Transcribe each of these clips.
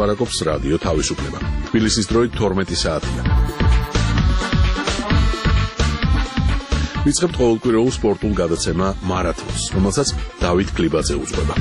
ლაპარაკობს რადიო თავისუფლება. თბილისის დროით 12 საათია. ვიწყებთ ყოველკვირეულ სპორტულ გადაცემა მარათონს, რომელსაც დავით კლიბაძე უძღვება.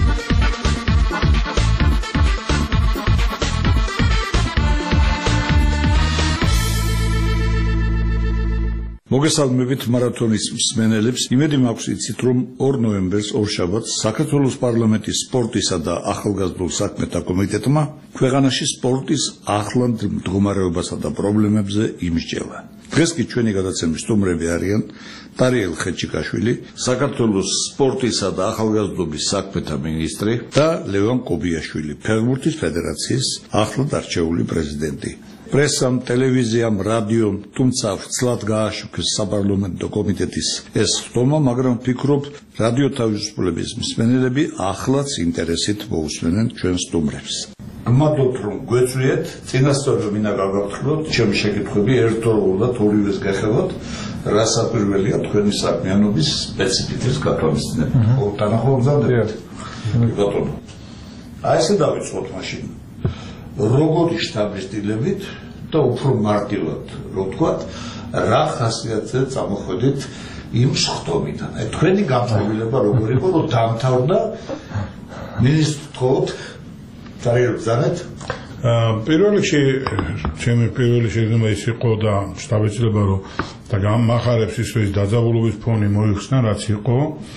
მოგესალმებით მარათონის მსმენელებს. იმედი მაქვს იცით, რომ 2 ნოემბერს ორშაბათს საქართველოს პარლამენტის სპორტისა და ახალგაზრდულ საქმეთა კომიტეტმა ქვეყანაში სპორტის ახლანდ მდგომარეობასა და პრობლემებზე იმსჯელა. დღეს კი ჩვენი გადაცემის სტუმრები არიან ტარიელ ხეჩიკაშვილი, საქართველოს სპორტისა და ახალგაზრდობის საქმეთა მინისტრი და ლევან კობიაშვილი, ფეხბურთის ფედერაციის ახლად არჩეული პრეზიდენტი. პრესამ, ტელევიზიამ, რადიომ, თუმცა ვრცლად გააშუქეს საპარლამენტო კომიტეტის ეს ხდომა, მაგრამ ვფიქრობ, რადიო თავისუფლების მსმენელები ახლაც ინტერესით მოусმენენ ჩვენ სტუმრებს. გმადლობთ, რომ გვეწვიეთ, წინასწორ მინდა გავგაფრთხილოთ ჩემი შეკითხვები ერთდროულად ორივეს გეხელოთ, რა საკვირველია თქვენი საქმიანობის სპეციფიკის გათვალისწინება. თანახმობთ? ბატონო. აი ესე დავიწყოთ მაშინ. როგორი შთაბეჭდილებით და უფრო მარტივად, რო ვთქვათ, რა ხასიათზე წამოხვედით იმ სხდომიდან. თქვენი გამწვევილება როგორი იყო, რომ დაამთავრდა მინისტრ თხოვთ ტარიელ ბრძანეთ? პირველ რიგში ჩემი პირველი შეგრძნება ის იყო და შთაბეჭდილება, რომ და გამახარებს ის, რომ დაძაბულობის ფონი მოიხსნა, რაც იყო,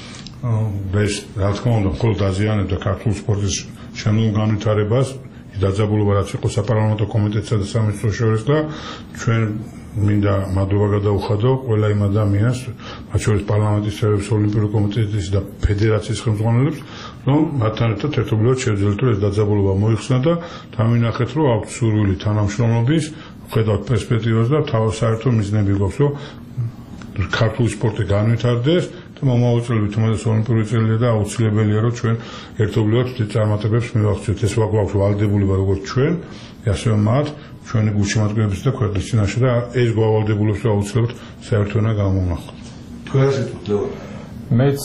ეს რა თქმა უნდა, მხოლოდ აზიანებდა ქართულ სპორტის შემდგომ განვითარებას. დაძაბულობა რაც იყო საპარლამენტო კომიტეტსა და სამინისტროს შორის და ჩვენ მინდა მადლობა გადაუხადო ყველა იმ ადამიანს, მათ შორის პარლამენტის წევრებს, ოლიმპიური კომიტეტის და ფედერაციის ხელმძღვანელებს, რომ მათთან ერთად ერთობლივად შევძლებთ, რომ ეს დაძაბულობა მოიხსნა და დავინახეთ, რომ აქვთ სურვილი თანამშრომლობის, ხედავთ პერსპექტივას და საერთო მიზნები გვაქვს, რომ ქართული სპორტი განვითარდეს. მომავალ წლებში თუმცა ოლიმპიური წელია და აუცილებელია რომ ჩვენ ერთობლივად წარმატებებს მივაღწიოთ. ეს გვაქვს ვალდებულება როგორც ჩვენ, ასევე მათ ჩვენი გულშემატკივრების და ქვეყნის წინაშე და ეს გვავალდებულებს რომ აუცილებლად საერთო ენა გამოვნახოთ. თქვენ ასეთით ლევან. მეც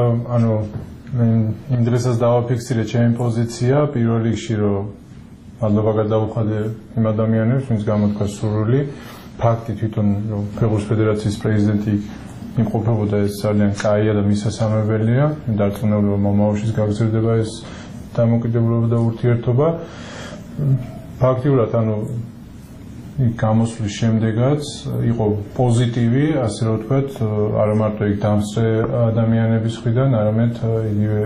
იმ დროსაც დავაფიქსირე ჩემი პოზიცია პირველ რიგში რომ მადლობა გადაუხადე იმ ადამიანებს, ვინც გამოთქვა სურვილი. ფაქტი თვითონ რომ ფეხბურთის ფედერაციის პრეზიდენტი იმყოფებოდა ეს ძალიან კაია და მისასალმებელია. დარწმუნებული მომავალშიც გაგრძელდება ეს დამოკიდებულება და ურთიერთობა. ფაქტიურად გამოსვლის შემდეგაც იყო პოზიტივი, ასე რომ ვთქვათ, არა მარტო იქ დამსწრე ადამიანების მხრიდან, არამედ იგივე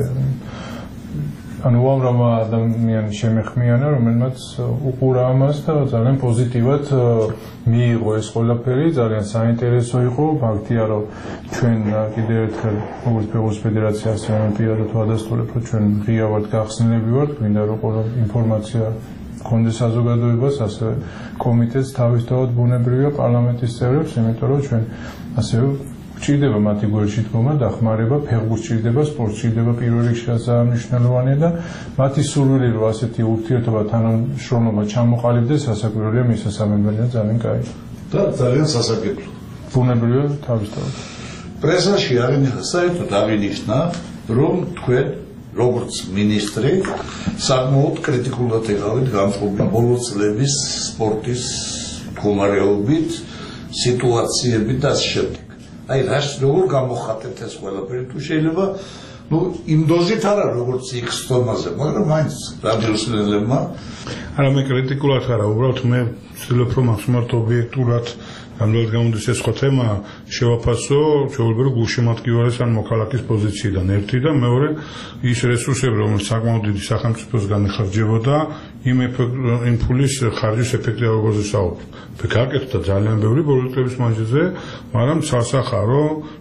უამრავმა ადამიანს შემეხმიანა, რომელმაც უყურა ამას და ძალიან პოზიტივად მიიღო ეს ყველაფერი, ძალიან საინტერესო იყო. ფაქტია, რომ ჩვენ კიდევ ერთხელ როგორც ფეხბურთის ფედერაცია, ასევე პირადად ვადასტურებ, რომ ჩვენ ღია ვართ, გახსნილები ვართ, გვინდა რომ ყველა ინფორმაცია გქონდეს საზოგადოებას, ასევე კომიტეტს თავისთავად ბუნებრივია პარლამენტის წევრებს, იმიტომ რომ ჩვენ ასევე ჭირდება მათი გვერდში დგომა, დახმარება, ფეხბურთს ჭირდება, სპორტს ჭირდება პირველ რიგში მნიშვნელოვანია და მათი სურვილი რომ ასეთი ურთიერთობა თანამშრომლობა ჩამოყალიბდეს, სასაკვირველია, მისასალმებელია, ძალიან კაი. და ძალიან სასარგებლო. ბუნებრივია თავისთავად. პრესაში საერთოდ აღინიშნა, რომ თქვენ როგორც მინისტრი საკმაოდ კრიტიკულად იღავით განწყობილი ბოლო წლების სპორტის მდგომარეობით, სიტუაციებით და ასე შემდეგ. აი რას როგორ გამოხატეთ ეს ყველაფერი თუ შეიძლება იმ დოზით არა როგორც იქ სტომაზე, მაგრამ მაინც რადიოსმენელებმა არა მე კრიტიკულად არა, უბრალოდ მე ვცდილობ რომ მაქსიმალურად ობიექტურად რამდენად გამოდის ეს სხვა თემა შევაფასო, ჩვეულებრივ გულშემატკივრის ან მოქალაქის პოზიციიდან ერთი და მეორე ის რესურსები რომელიც საკმაოდ დიდი სახელმწიფოსგან იხარჯებოდა იმ ფულის ხარჯის ეფექტივობაზე საუბრობ. გაკეთდა ძალიან ბევრი ბოლო წლების მანძილზე, მაგრამ სასახარო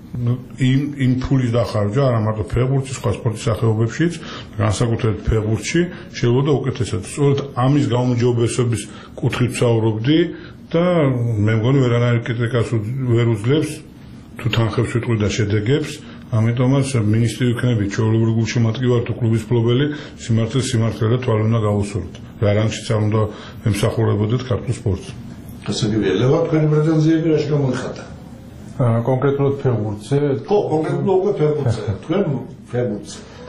იმ ფულის დახარჯვა არა მარტო ფეხბურთის, სხვა სპორტის სახეობებშიც, განსაკუთრებით ფეხბურთში შეიძლება უკეთესად. სწორედ ამის გაუმჯობესების კუთხით ვსაუბრობდი და მე მგონი ვერანაირ კრიტიკას ვერ უძლებს თუ თანხებს ვიტყვი და შედეგებს. ამიტომაც მინისტრი ვიქნებით, ჩვეულებრივ გულშემატკივარ თუ კლუბის მფლობელი სიმართლე და თვალე უნდა გავუსურვოთ. რა რანგშიც არ უნდა ემსახურებოდეთ ქართულ სპორტს. ასე გიველება თქვენი პრეტენზიები რაში გამოიხატა? კონკრეტულად ფეხბურთზე? ხო, კონკრეტულად ფეხბურთზე. თქვენ ფეხბურთზე.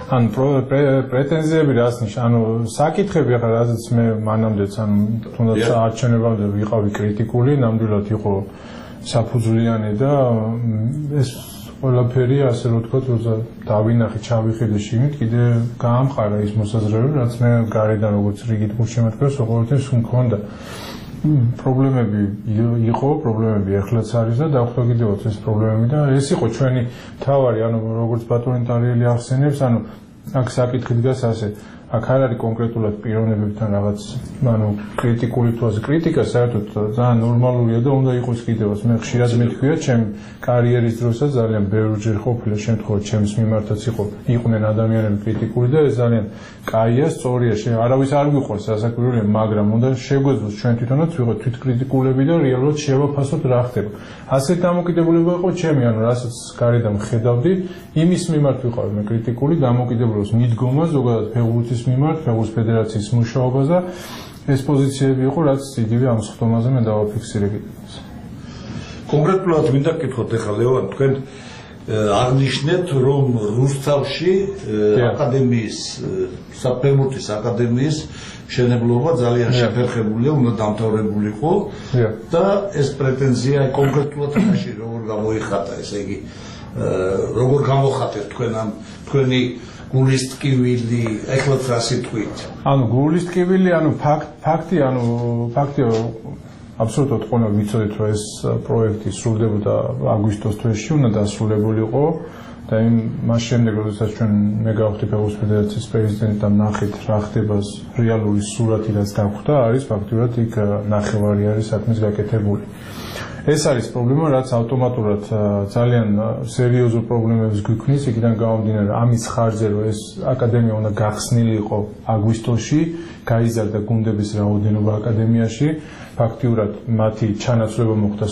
ანუ პრეტენზიები რას ნიშნავს? ანუ საკითხები ახლა რაზეც მე მანამდეც ანუ თუნდაც არჩევნებამდე ვიყავი კრიტიკული, ნამდვილად იყო საფუძვლიანი და ეს ყველაფერი ასე რომ ვთქვათ, დავინახე, ჩავიხედე შიგნით, კიდე გაამყარა ის მოსაზრებები, რაც მე გარედან როგორც რიგით გულშემატკივრს ყოველთვის მქონდა. პრობლემები იყო, პრობლემები ეხლაც არის და დახვდა კიდევაც ეს პრობლემები და ეს იყო ჩვენი თავარი, ანუ როგორც ბატონი ტარიელი ახსენებს, ანუ აქ საკითხი დგას ასე, აქ არ არის კონკრეტულად პიროვნებებთან რაღაც, ანუ კრიტიკული თვალს კრიტიკა საერთოდ ძალიან ნორმალურია და უნდა იყოს კიდევაც. მე ხშირად მეთქვია, ჩემი კარიერის დროსაც ძალიან ბევრჯერ ყოფილა შემთხვევა, ჩემს მიმართაც იყვნენ ადამიანები კრიტიკული და ეს ძალიან კაია, სწორია, არავის არ გვიყვარს სასაკვირველია, მაგრამ უნდა შეგვეძლოს ჩვენ თვითონაც ვიყოთ თვითკრიტიკულები და რეალურად შევაფასოთ რა ხდება. ასეთ დამოკიდებულება იყო ჩემი, ანუ რასაც გარედან ხედავდი, იმის მიმართ ვიყავი მე კრიტიკული, დამოკიდებულებას მიდგომა ზოგადად ფეხბურთის მიმართ, ფეხბურთის ფედერაციის მუშაობას და ეს პოზიციები იყო, რაც იგივე ამ სხდომაზე მე დავაფიქსირე კიდევაც. კონკრეტულად მინდა გკითხოთ ახლა ლევან, თქვენ აღნიშნეთ, რომ რუსთავში აკადემიის, საფეხბურთის აკადემიის მშენებლობა ძალიან შეფერხებულია, უნდა დამთავრებულიყო და ეს პრეტენზია კონკრეტულად ამაში როგორ გამოიხატა, ესე იგი როგორ გამოხატეთ თქვენ ამ თქვენი გულის ტკივილი, ეხლა რა სიტყვით? ანუ გულის ტკივილი, ანუ ფაქტია აბსოლუტურად ყველა ვიცოდით, რომ ეს პროექტი სრულდებოდა აგვისტოს თვეში, უნდა დასრულებულიყო და მას შემდეგ, როდესაც მე გავხდი ფეხბურთის ფედერაციის პრეზიდენტი და ნახეთ რა ხდება რეალური სურათი, რაც დაგვხვდა, არის ფაქტურად იქ ნახევარი არის საქმის გაკეთებული. ეს არის პრობლემა, რაც ავტომატურად ძალიან სერიოზულ პრობლემებს გვიქმნის, იქიდან გამომდინარე ამის ხარჯზე, რომ ეს აკადემია უნდა გახსნილიყო აგვისტოში, გაიზარდა გუნდების რაოდენობა აკადემიაში, ფაქტიურად მათი ჩანაცვლება მოხდა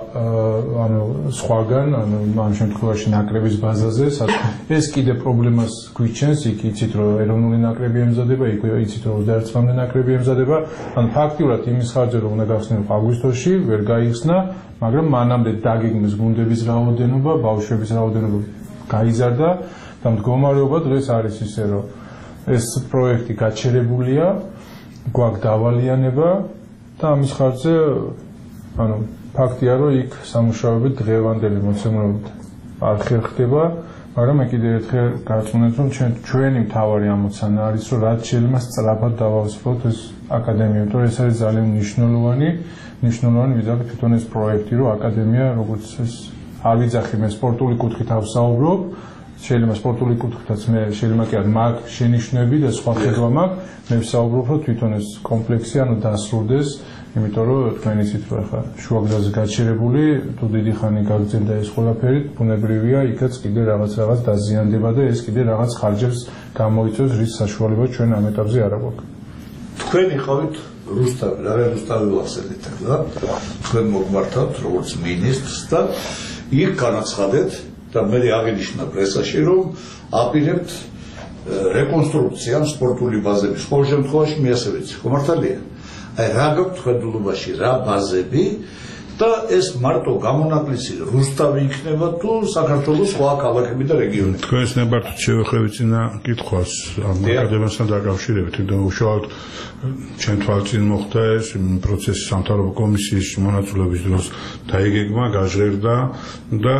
სხვაგან, ამ შემთხვევაში ნაკრების ბაზაზე, ეს კიდე პრობლემას გვიჩენს, იქ იცით, რომ ეროვნული ნაკრები ემზადება, იქ იცით, რომ 21-მდე ნაკრები ემზადება, ანუ ფაქტიურად იმის ხარჯზე, რომ უნდა გახსნილიყო აგვისტოში, ვერ გაიხსნა, მაგრამ მანამდე დაგეგმეს გუნდების რაოდენობა, ბავშვების რაოდენობა გაიზარდა და მდგომარეობა დღეს არის ისე, რომ ეს პროექტი გაჩერებულია, გვაქვს დავალიანება და ამის ხარჯზე, ანუ ფაქტია, რომ იქ სამუშაოები დღევანდელი მოცემულობით არ ხერხდება, მაგრამ მე კიდევ ერთხელ გაწმუნდით, რომ ჩვენი მთავარი ამოცანა არის, რომ რაც შეიძლება სწრაფად დავავსებოთ ეს აკადემია, იმიტომ რომ ეს არის ძალიან მნიშვნელოვანი ვიზავით თვითონ ეს პროექტი, რომ აკადემია, როგორც ეს არ ვიძახი მე სპორტული კუთხით ავსაუბრობ, შეიძლება სპორტული კუთხითაც მე შეიძლება კი არ მაქვს შენიშვნები და სხვა ხედვა მაქვს, მე ვსაუბრობ, რომ თვითონ ეს კომპლექსი ანუ დასრულდეს, იმიტომ რომ თქვენ იცით, რომ ახლა შუაგზაზე გაჩერებული, თუ დიდი ხანი გაგრძელდა ეს ყველაფერი, ბუნებრივია, იქაც კიდე რაღაც დაზიანდება და ეს კიდე რაღაც ხარჯებს გამოიწვევს, რის საშუალება ჩვენ ამ ეტაპზე არ აქვს. თქვენ იყავით რუსთავი, რა რუსთავი ვახსენეთ ახლა, თქვენ მოგმართავთ როგორც მინისტრს და იქ განაცხადეთ და მე აღინიშნა პრესაში, რომ აპირებთ რეკონსტრუქციამ სპორტული ბაზების ყოველ შემთხვევაში მე ასე ვიცი, ხო მართალია? აი რა გაქვთ ხედულობაში, რა ბაზები და ეს მარტო გამონაკლისი რუსთავი იქნება თუ საქართველოს სხვა ქალაქები და რეგიონები. თქვენ ნებართვით შევეხებით წინა კითხვას ამ აკადემიასთან დაკავშირებით, და უშუალოდ ჩვენ თვალწინ მოხდა ეს პროცესი სამთავრობო კომისიის მონაწილეობის დროს დაიგეგმა, გაჟღერდა და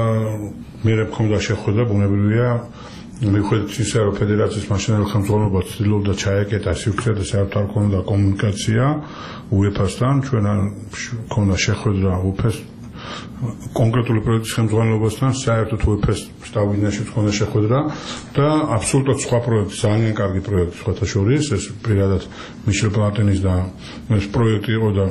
მე მქონდა შეხვედრა, ბუნებრივია მიუხედავად ისე რომ ფედერაციის მაშინდელ ხელმძღვანელობა ცდილობდა ჩაეკეტა სივრცე და საერთოდ არ ჰქონდა კომუნიკაცია UEFA-სთან, ჩვენ მქონდა შეხვედრა UEFA-ს კონკრეტული პროექტის ხელმძღვანელობასთან, საერთოდ UEFA-ს შტაბ-ბინაში მქონდა შეხვედრა და აბსოლუტურად სხვა პროექტი, ძალიან კარგი პროექტი სხვათა შორის, ეს პირადად მიშელ პლატინის და ეს პროექტი იყო და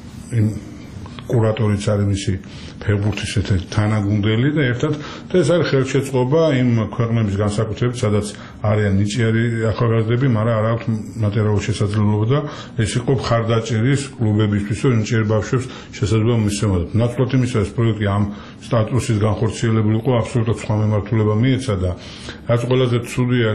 კურატორიც არის მისი ფეხბურთის თანაგუნდელი და ერთად და ეს არის ხელშეწყობა იმ ქვეყნების განსაკუთრებით, სადაც არიან ნიჭიერი ახალგაზრდები, მაგრამ არ აქვს მატერიალური შესაძლებლობა და ეს იყო მხარდაჭერის კლუბებისთვის, რომ ნიჭიერ ბავშვებს შესაძლებლობა მისცემოდა. ნაცვლად იმისა, ეს პროექტი ამ სტატუსის განხორციელებული იყო, აბსოლუტურად სხვა მიმართულება მიეცა და რაც ყველაზე ცუდია,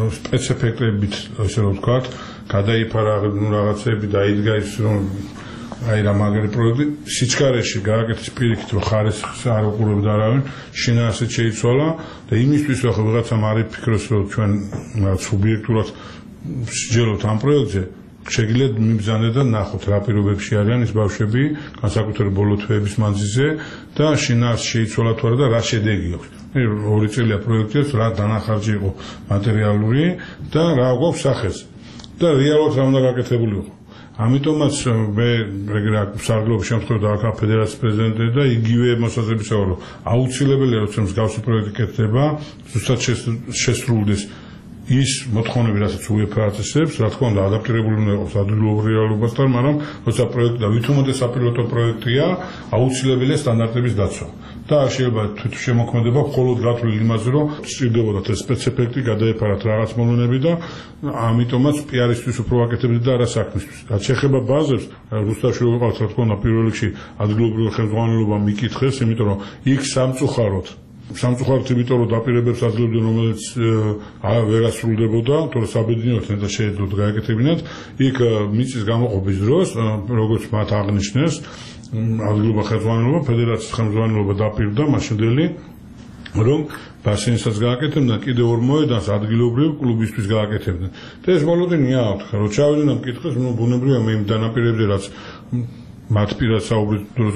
სპეციფიკებით, ასე რომ ვთქვათ, გადაიფარა რაღაცები და იდგა ის, რომ აი რა მაგარი პროექტი სიჩქარეში გააკეთეს პირიქით რომ ხარისხს არ უყურებდა არავინ შინაარსით შეიცვალა და იმისთვის რომ ვიღაცამ არ იფიქროს რომ ჩვენ სუბიექტურად სჯელოთ ამ პროექტზე შეგიძლიათ მიბრძანეთ და ნახოთ რა პირობებში არიან ის ბავშვები განსაკუთრებით ბოლო თვეების მანძილზე და შინაარსი შეიცვალა თუ არა და რა შედეგი აქვს. 2 წელია პროექტის რა დანახარჯი იყო მატერიალური და რა გვაქვს სახეს და რეალურად რა უნდა გაკეთებული იყო. ამიტომაც მე სარგებლობის შემთხვევაში დავაკავე ფედერაციის პრეზიდენტი და იგივე მოსაზრებისა ვარ რომ აუცილებელია რომ მსგავსი პროექტი კეთდება ზუსტად შესრულდეს ის მოთხოვნები რასაც UEFA აწესებს რა თქმა უნდა ადაპტირებული უნდა იყოს ადგილობრივ რეალობასთან მაგრამ როცა პროექტი და ვითომოდე საპილოტო პროექტია აუცილებელია სტანდარტების დაცვა და არ შეიძლება თვითშემოქმედება მხოლოდ გათვლილ იმაზე რომ სჭირდებოდა ეს სპეციფიკი გადაეფარათ რაღაც მოვლენები და ამიტომაც პიარისთვის უფრო აკეთებდა და არა საქმისთვის. რაც შეეხება ბაზებს რუსთავში რო ვიყავთ რა თქმა უნდა პირველ რიგში ადგილობრივი ხელმძღვანელობა მიკითხეს იმიტომ რომ იქ სამწუხაროდ იმიტომ რომ დაპირებებს აძლევდნენ რომელიც ვერასრულდებოდა თორე საბედნიეროდ და შეეძლოთ გააკეთებინათ იქ მიწის გამოყოფის დროს როგორც მათ აღნიშნეს ადგილობრივი ხელმძღვანელობა ფედერაციის ხელმძღვანელობა დაპირდა მაშინდელი რომ ბასენსაც გააკეთებდნენ კიდევ 2 მოედანს ადგილობრივი კლუბისთვის გააკეთებდნენ და ეს მოლოდინია აქვს რომ ჩავიდნენ ამ კითხეს ბუნებრივია მე იმ დანაპირებზე რაც მათ პირად საუბრის დროს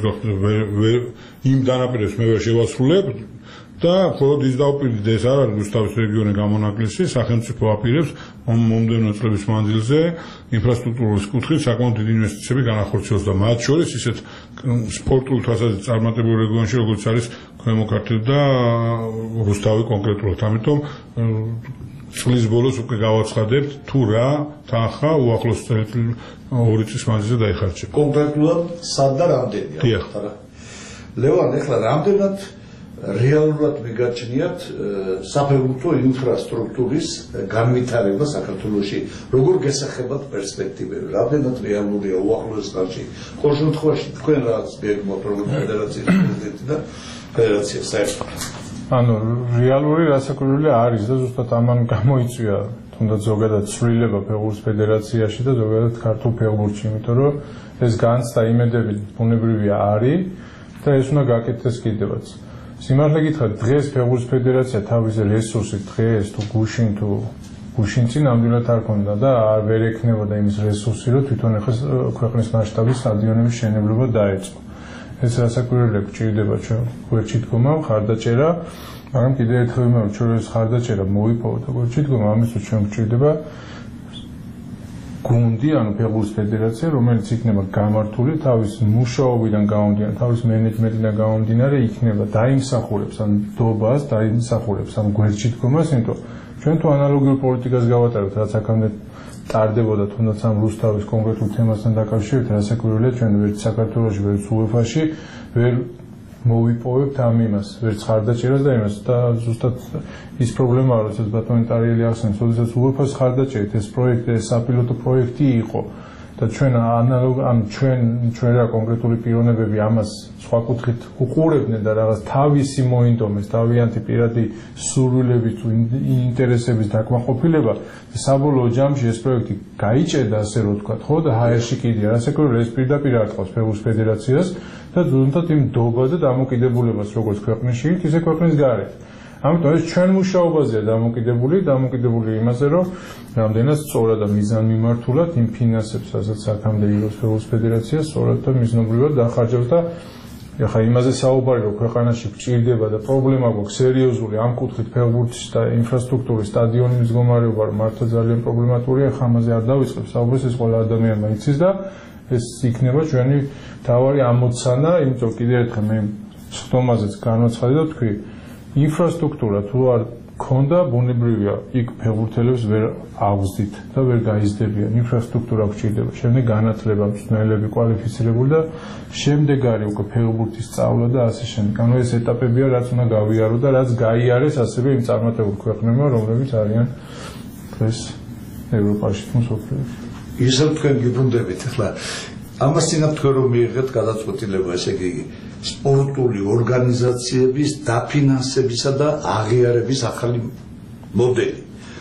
იმ დანაპირებს მე ვერ შევასრულებ და მხოლოდ ის დავპირდით ეს არ არის რუსთავის რეგიონი გამონაკლისი სახელმწიფო აპირებს მომდევნო წლების მანძილზე ინფრასტრუქტურის კუთხით საკმაოდ დიდი ინვესტიციები განახორციელოს და მათ შორის ისეთ სპორტულ თვალსაზრისით წარმატებულ რეგიონში როგორც არის ქვემო ქართლი და რუსთავი კონკრეტულად ამიტომ წლის ბოლოს უკვე გავაცხადებთ თუ რა თანხა უახლოს 2 წლის მანძილზე დაიხარჯება კონკრეტულად სად და რამდენია ლევან ეხლა რამდენად რეალურად მიგაჩნიათ საფეხბურთო ინფრასტრუქტურის განვითარება საქართველოში როგორ გესახებათ პერსპექტივები რამდენად რეალურია უახლოეს წლებში ყოველ შემთხვევაში თქვენ რაც გეგმოთ როგორც ფედერაციის პრეზიდენტი და ფედერაცია საერთოდ ანუ რეალური რასაკვირველია არის და ზუსტად ამან გამოიწვია თუნდაც ზოგადად ცვლილება ფეხბურთის ფედერაციაში და ზოგადად ქართულ ფეხბურთში იმიტომ რომ ეს განცდა იმედები ბუნებრივია არის და ეს უნდა გაკეთდეს კიდევაც სიმართლე გითხრათ დღეს ფეხბურთის ფედერაცია თავის რესურსით დღეს თუ გუშინ წინ ნამდვილად არ ქონდა და ვერ ექნებოდა იმის რესურსი რომ თვითონ ახლა ქვეყნის მასშტაბის სტადიონების შენებლობა დაეწყო ეს რასაკვირველია გჭირდება ჩვენ გვერდში დგომა ხარდაჭერა მაგრამ კიდევ ერთხელ ვიმეორებ ჩვენ ეს ხარდაჭერა მოიპოვოთ გვერდში დგომა ამისთვის ჩვენ გჭირდება გუნდი ანუ ფეხბურთის ფედერაცია რომელიც იქნება გამართული თავის მუშაობიდან გამომდინარე თავის მენეჯმენტიდან გამომდინარე იქნება დაიმსახურებს ან დობას დაიმსახურებს ამ გვერდში დგომას იმიტომ ჩვენ თუ ანალოგიურ პოლიტიკას გავატარებთ რაც აქამდე ტარდებოდა თუნდაც ამ რუსთავის კონკრეტულ თემასთან დაკავშირებით რასაკვირველია ჩვენ ვერც საქართველოში ვერც UEFA-ში ვერ მოვიპოვებთ ამ იმას ვერც ხარდაჭერას და იმას და ზუსტად ის პრობლემაა როდესაც ბატონიტარიელი ახსენს როდესაც UEFA-ს ხარდაჭერით ეს პროექტი ეს საპილოტო პროექტი იყო და ჩვენ ან ჩვენ რა კონკრეტული პიროვნებები ამას სხვა კუთხით უყურებდნენ და რაღაც თავისი მოინდომეს თავიანთი პირადი სურვილების თუ ინტერესების დაკმაყოფილება საბოლოო ჯამში ეს პროექტი გაიჭედა ასე რომ ვთქვათ ხო და ჰაერში კიდია რასაკვირველია ეს პირდაპირ არტყავს ფეხბურთის ფედერაციას და ზუსტად იმ დობაზე დამოკიდებულებას როგორც ქვეყნის შიგნით ისე ქვეყნის გარეთ ამიტომ ეს ჩვენ მუშაობაზეა დამოკიდებული იმაზე რომ რამდენად სწორად და მიზანმიმართულად იმ ფინანსებს რასაც აქამდე იღებს ფეხბურთის ფედერაცია სწორად და მიზნობრივად დახარჯავს და ეხლა იმაზე საუბარი რომ ქვეყანაში გჭირდება და პრობლემა გვაქვს სერიოზული ამ კუთხით ფეხბურთის და ინფრასტრუქტურის სტადიონის მდგომარეობა მართლა ძალიან პრობლემატურია ხა ამაზე არ დავიწყებ საუბარს ეს ყველა ადამიანმა იცის და ეს იქნება ჩვენი თავარი ამოცანა იმიტომ კიდევ ერთხელ მე სხდომაზეც განვაცხადე და თქვი ინფრასტრუქტურა თუ არ ქონდა ბუნებრივია იქ ფეხბურთელებს ვერ აღზდით და ვერ გაიზრდებიან ინფრასტრუქტურა გჭირდება შემდეგ განათლება მწვრთნელები კვალიფიცირებული და შემდეგ არის უკვე ფეხბურთის სწავლა და ასე შემდეგ ანუ ეს ეტაპებია რაც უნდა გავიარო და რაც გაიარეს ასევე იმ წარმატებულ ქვეყნებმა რომლებიც არიან დღეს ევროპაში თუ მსოფლიოში ისევ თქვენ გიბრუნდებით ახლა ამას წინათ თქვენ რომ მიიღეთ გადაწყვეტილება ესე იგი სპორტული ორგანიზაციების დაფინანსებისა და აღიარების ახალი მოდელი.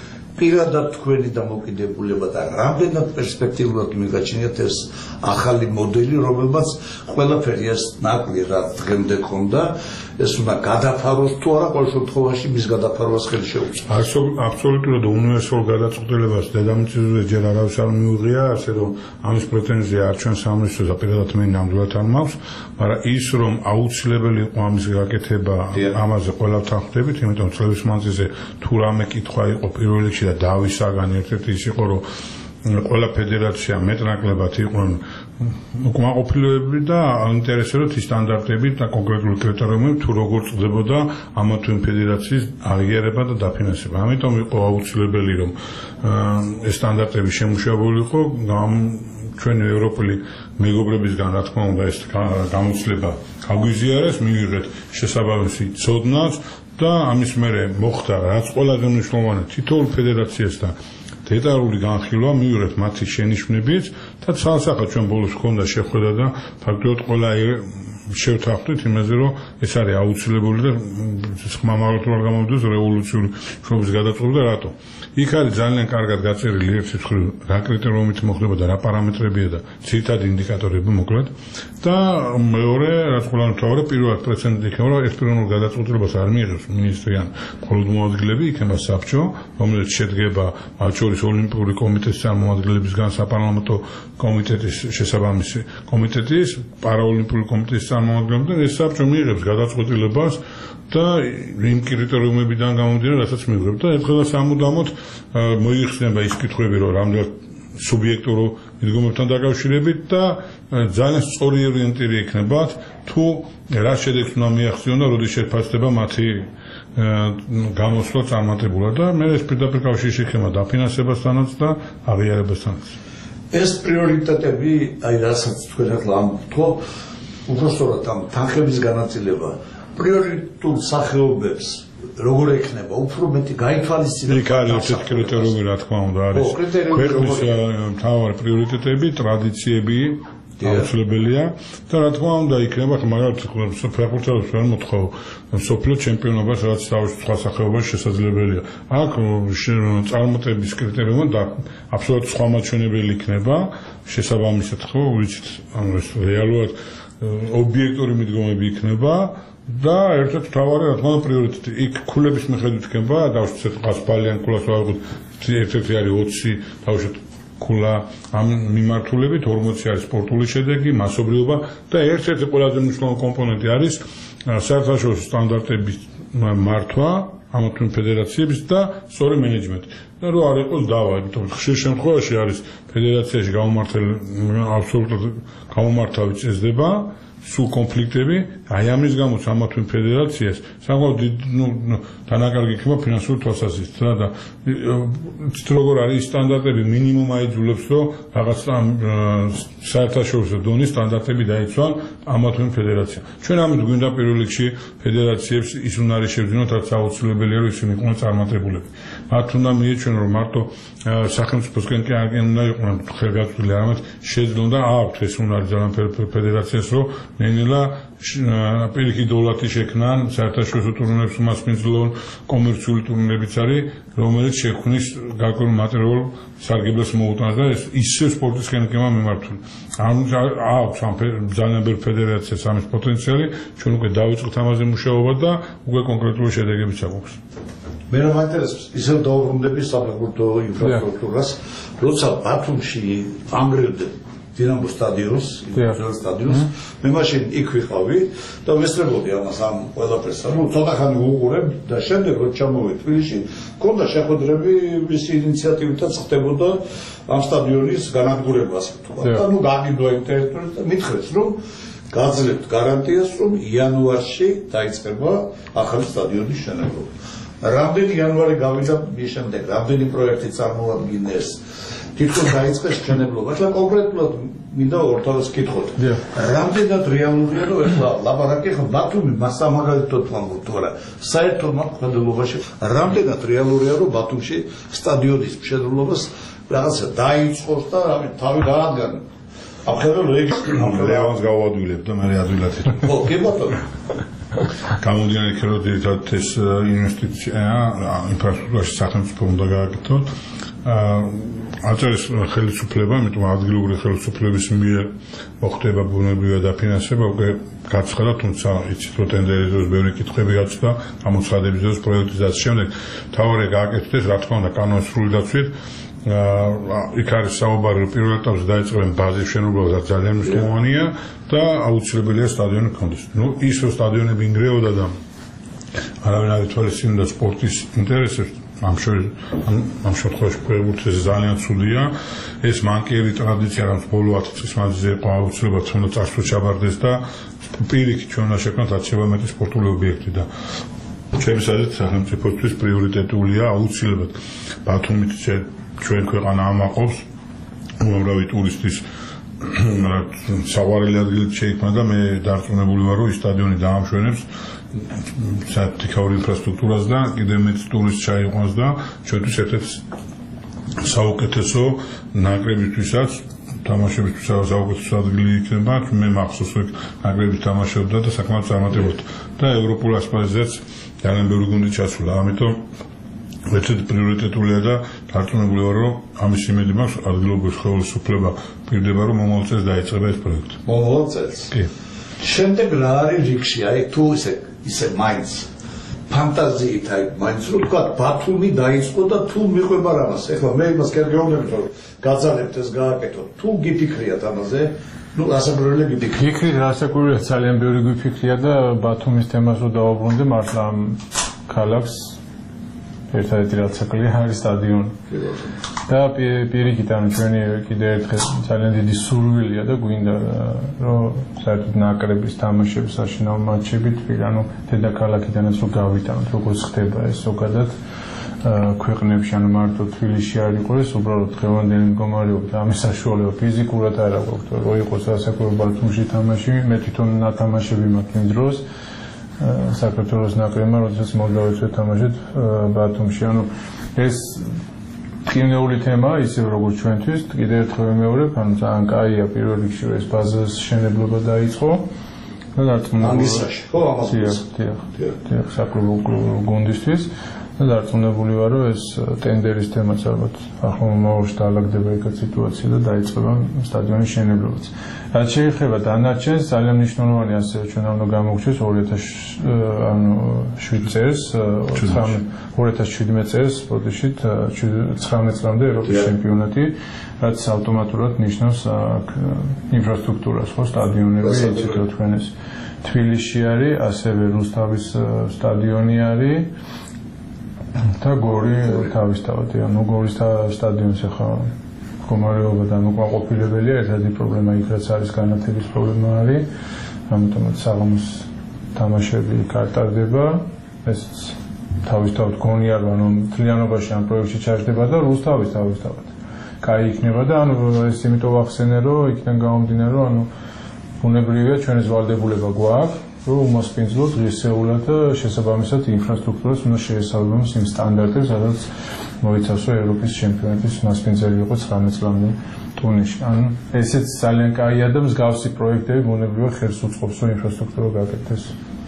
პირადად თქვენი დამოკიდებულება და რამდენად პერსპექტიულად მიგაჩნიათ ეს ახალი მოდელი, რომელმაც ყველაფერი ეს ნაკლი რაც დღემდე ქონდა, ეს უნდა გადაფაროს თუ არა, ყოველ შემთხვევაში მის გადაფარვას ხელი შეუწყო. აბსოლუტურად უნივერსალურ გადაწყვეტილებას დედამიწაზე ჯერ არავის არ მიუღია, ასე რომ ამის პრეტენზია არ ჩვენ სამინისტროს და პირადად მე ნამდვილად არ მაქვს, მაგრამ ის რომ აუცილებელი იყო ამის გაკეთება, ამაზე ყველაფერთან ხვდებით, იმიტომ რომ წლების მანძილზე თუ რამე კითხვა იყო პირველ რიგში და დავის საგანი ერთ-ერთი ის იყო, რომ ყველა ფედერაცია მეტნაკლებად იყვნენ უკმაყოფილოები და აინტერესებდათ ის სტანდარტები და კონკრეტული კრიტერიუმები თუ როგორ წდებოდა ამა თუ იმ ფედერაციის აღიარება და დაფინანსება. ამიტომ იყო აუცილებელი რომ ეს სტანდარტები შემუშავებულიყო ჩვენი ევროპული მეგობრებისგან, რა თქმა უნდა, ეს გამოცდილება გაგვიზიარეს, მივიღეთ შესაბამისი ცოდნაც და ამის მერე მოხდა რაც ყველაზე მნიშვნელოვანი თითოეულ ფედერაციასთან დეტალური განხილვა მივიღეთ მათი შენიშვნებით და ცალსახად ჩვენ ბოლოს ჰქონდა შეხვედრა და ფაქტობრივად ყველა შევთანხმდით იმაზე, რომ ეს არის აუცილებელი და ხმამაღლად არ გამოვიდეს რევოლუციური შრომის გადაწყვეტა და რატო. იქ არის ძალიან კარგად გაწერილი ერთი მხრივ რა კრიტერიუმით მოხდება და რა პარამეტრებია და ძირითადი ინდიკატორები მოკლედ და მეორე რაც ყველაზე მთავარი პირველად პრეცედენტი იქნება, რომ ეს პიროვნულ გადაწყვეტილებას არ მიიღებს მინისტრი ან მხოლოდ მოადგილეები, იქნება საბჭო, რომელიც შედგება მათ შორის ოლიმპიური კომიტეტის წარმომადგენლებისგან, საპარლამენტო კომიტეტის შესაბამისი კომიტეტის, პარაოლიმპიური კომიტეტის წარმომადგენლებიდან, ეს საბჭო მიიღებს გადაწყვეტილებას და იმ კრიტერიუმებიდან გამომდინარე, რასაც მიიღებს და ერთხელ სამუდამოდ მოიხსნება ის კითხვები, რომ რამდენად სუბიექტური მიდგომებთან დაკავშირებით და ძალიან სწორი ორიენტირი იქნებათ თუ რა შედეგს უნდა მიაღწიონ და როდის შეფასდება მათი გამოსვლა წარმატებულად და მე ეს პირდაპირ კავშირში იქნება დაფინანსებასთანაც და აღიარებასთანაც. ეს პრიორიტეტები, აი რასაც თქვენ ახლა ამბობთ, უბრალოდ ამ თანხების განაწილება პრიორიტეტულ სახეობებს როგორ ექნება, უფრო მეტი გაითვალისწინებს. იქ არის ერთ-ერთი კრიტერიუმი, რა თქმა უნდა, არის ქვეყნის მთავარი პრიორიტეტები, ტრადიციები, აუცილებელია და რა თქმა უნდა იქნება, მაგალითად, ფეხბურთელებს ვერ მოთხოვ მსოფლიო ჩემპიონობას, რაც თავის სხვა სახეობაში შესაძლებელია. აქ წარმატების კრიტერიუმი და აბსოლუტურად სხვა მაჩვენებელი იქნება, შესაბამისად, ხო, ვიცით, ანუ ეს რეალურად ობიექტური მიდგომები იქნება. და ერთ-ერთი მთავარი რა თქმა უნდა პრიორიტეტი იქ ქულების მიხედვით იქნება დავშევთ გასპალიან ქულას ვაღოთ ერთ-ერთი არის 20 დავშევთ ქულა ამ მიმართულებით 40 არის სპორტული შედეგი მასობრიობა და ერთ-ერთი ყველაზე მნიშვნელოვანი კომპონენტი არის საერთაშორისო სტანდარტების მართვა ამა თუ იმ ფედერაციების და სწორი მენეჯმენტი და რო არ იყოს დავა იმიტომ ხშირ შემთხვევაში არის ფედერაციაში გამომართველი აბსოლუტურად გამომართავი წესდება სულ კონფლიქტები, აი ამის გამოც ამა თუ იმ ფედერაციას საკმაოდ დანაკარგი იქნება ფინანსური თვალსაზრისით და როგორ არის სტანდარტები მინიმუმ აიძულებს, რომ რაღაც საერთაშორისო დონის სტანდარტები დაიცვან ამა თუ იმ ფედერაციამ. ჩვენ ამით გვინდა პირველ რიგში ფედერაციებს ის უნდა შევძინოთ, რაც აუცილებელია, რომ ისინი იყვნენ წარმატებულები. მათ უნდა მიეჩვენონ, რომ მარტო სახელმწიფოსკენ კი არ უნდა იყვნენ ხელგაწვდილი, არამედ შეძლონ და აქვთ ეს უნდა ძალიან ფედერაციას, რომ ნელა პირიქით დოლარი შექმნან საერთაშორისო ტურნირებს უმასპინძლონ კომერციული ტურნირებიც არის რომელიც შექმნის გარკვეულ მატერიალურ სარგებლოს მოუტანს და ეს ისე სპორტისკენ იქნება მიმართული. აქვს ამ ძალიან ბევრი ფედერაციას ამის პოტენციალი, ჩვენ უკვე დავიწყეთ ამაზე მუშაობა და უკვე კონკრეტული შედეგებიც აქვს. მე რა მაინტერესებს ისევ დაუბრუნდები საფეხბურთო ინფრასტრუქტურას, როცა ბათუმში ამგრევდნენ დინამო სტადიონს, იმავე სტადიონს, მე მაშინ იქ ვიყავი და ვესწრებოდი ამას ამ ყველაფერს. ანუ ცოტა ხანი ვუყურებ და შემდეგ რო ჩამოვედი თბილისში, მქონდა შეხვედრები მისი ინიციატივითაც ხდებოდა ამ სტადიონის განადგურება, ასე ვთქვათ. ანუ გაგიდვა იმ ტერიტორიაზე და მითხრეს, რომ გაძლევთ გარანტიას, რომ იანვარში დაიწყება ახალი სტადიონის მშენებლობა. რამდენი იანვარი გავიდა მის შემდეგ, რამდენი პროექტი წარმოადგინეს, თითქოს დაიწყეს მშენებლობა. ახლა კონკრეტულად მინდა ორთავას კითხოთ. რამდენად რეალურია, რომ ახლა ლაპარაკი ხო ბათუმი მასამაგალითოდ ვამბობთ, თუ არა, საერთო მხედველობაში რამდენად რეალურია, რომ ბათუმში სტადიონის მშენებლობას რაღაცა დაიწყოს და თავი გაადგანოს. აფხერო ლეგს ლევანს გავადვილებ და მე ადვილად. ხო, კი ბატონო. გამოდიან იქნებოდა ძირითადად ეს ინვესტიცია ინფრასტრუქტურაში სახელმწიფო უნდა გააკეთოს. აწერეს ხელისუფლება, იმიტომ ადგილობრივი ხელისუფლების მიერ მოხდება ბუნებრივი დაფინანსება, უკვე გაცხადა, თუმცა იცით რომ ტენდერის დროს ბევრი კითხვები გაჩნდა, გამოცხადების დროს პროექტიზაციის შემდეგ თავარი გააკეთეს, რა თქმა უნდა, კანონის სრული დაცვით. იქ არის საუბარი, რომ პირველ ეტაპზე დაიწყებენ ბაზის მშენებლობა, რაც ძალიან მნიშვნელოვანია და აუცილებელია სტადიონი გქონდეს. ის რომ სტადიონები ინგრეოდა და არავინ არ ითვალისწინებდა სპორტის ინტერესებს, ამ შემთხვევაში ფეხბურთის ძალიან ცუდია. ეს მანკიერი ტრადიცია, რაც ბოლო 10 წლის მანძილზე იყო აუცილებლად უნდა წარსულში ჩაბარდეს და პირიქით ჩვენ უნდა შევქმნათ 1000 მეტი სპორტული ობიექტი და ჩემს აზრით სახელმწიფოსთვის პრიორიტეტულია აუცილებლად ბათუმით ჩვენ ქვეყანა ამაყობს უამრავი ტურისტის საყვარელი ადგილი შეიქმნა და მე დარწმუნებული ვარ, რომ ის სტადიონი დაამშვენებს საერთაშორისო ინფრასტრუქტურას და კიდევ მეტ ტურისტს ჩაიყვანს და ჩვენთვის ერთ-ერთი საუკეთესო ნაკრებისთვისაც თამაშებისთვის საუკეთესო ადგილი იქნება. მე მახსოვს რომ ნაკრების თამაშობდა და საკმაოდ წარმატებულდა და ევროპულ ასპარეზზეც ძალიან ბევრი გუნდი ჩასულა. ამიტომ ერთ-ერთი პრიორიტეტულია და დარწმუნებული ვარ, რომ ამის იმედი მაქვს ადგილობრივი ხელისუფლება პირდება, რომ მომავალ წელს დაიწყება ეს პროექტი. მომავალ წელს. კი. შემდეგ რა არის რიგში? აი თუ ისე მაინც ფანტაზიით აი მაინც რო თქვა ბათუმი დაიწყო და თუ მიყვება რამას. ეხლა მე იმას გეუბნებით რომ გაძალებთ ეს გააკეთოთ. თუ გიფიქრიათ ამაზე? ასაკურველი გიფიქრია. ფიქრით ასაკურველი ძალიან ბევრი გიფიქრია და ბათუმის თემას რო დავუბრუნდე მართლა ამ ქალაქს ერთადერთი რაც აკლია არის სტადიონი. და პირიქით ანუ ჩვენი კიდე ერთხელ ძალიან დიდი სურვილია და გვინდა რომ საერთოდ ნაკრების თამაშები საშინაო მატჩებით ანუ დედაქალაქიდანაც რომ გავიტანოთ როგორც ხდება ეს ზოგადად ქვეყნებში ანუ მარტო თბილისში არ იყოს უბრალოდ დღევანდელი მდგომარეობით ამის საშუალება ფიზიკურად არ აქვს რომ იყოს ასაკურველი ბათუმში თამაში მე თვითონ ნათამაშები მაქვს იმ დროს საქართველოს ნაკრებმა როდესაც მოლდოვეთში თამაშეთ ბათუმში ანუ ეს კინეული თემაა ისევ როგორც ჩვენთვის კიდევ ერთხელ ვიმეორებ ანუ ძალიან კაია პირველ რიგში ეს ბაზის შენებლობა დაიწყო და დარწმუნებული ხო ამას დიახ საკლუბო გუნდისთვის და დარწმუნებული ვარ რომ ეს ტენდერის თემაც ალბათ ახლა მომავალში დაალაგდება ეგეთ სიტუაცია და დაიწყება სტადიონის შენებლობაც რაც შეეხება დანარჩენს ძალიან მნიშვნელოვანი ასევე ჩვენ უნდა გამოვჩეს 2007 წელს 2017 წელს სპორტში 19 წლამდე ევროპის ჩემპიონატი რაც ავტომატურად ნიშნავს ინფრასტრუქტურას ხო სტადიონები იცით რომ თქვენ ეს თბილისში არის ასევე რუსთავის სტადიონი არის და გორი თავისთავად ანუ გორის სტადიონს ახლა მდგომარეობა და უკმაყოფილებელია ერთადი პრობლემა იქ რაც არის განათების პრობლემა არის ამიტომაც საღამოს თამაშები გატარდება ეს თავისთავად გონია რომ მთლიანობაში ამ პროექტში ჩაჯდება და რუსთავის თავისთავად კაი იქნება და ანუ ეს იმიტომ ვახსენე რომ იქიდან გამომდინარე რომ ანუ ბუნებრივია ჩვენს ვალდებულება გვაქვს რომ უმასპინძლოთ ღირსეულად და შესაბამისად ინფრასტრუქტურას უნდა შეესაბამოს იმ სტანდარტებს, სადაც მოიცავს ევროპის ჩემპიონატის მასპინძელი იყო 19 წლამდე ტუნისში. ანუ ესეც ძალიან კაია და მსგავსი პროექტები ბუნებრივია ხელს უწყობს რომ ინფრასტრუქტურა გააკეთდეს.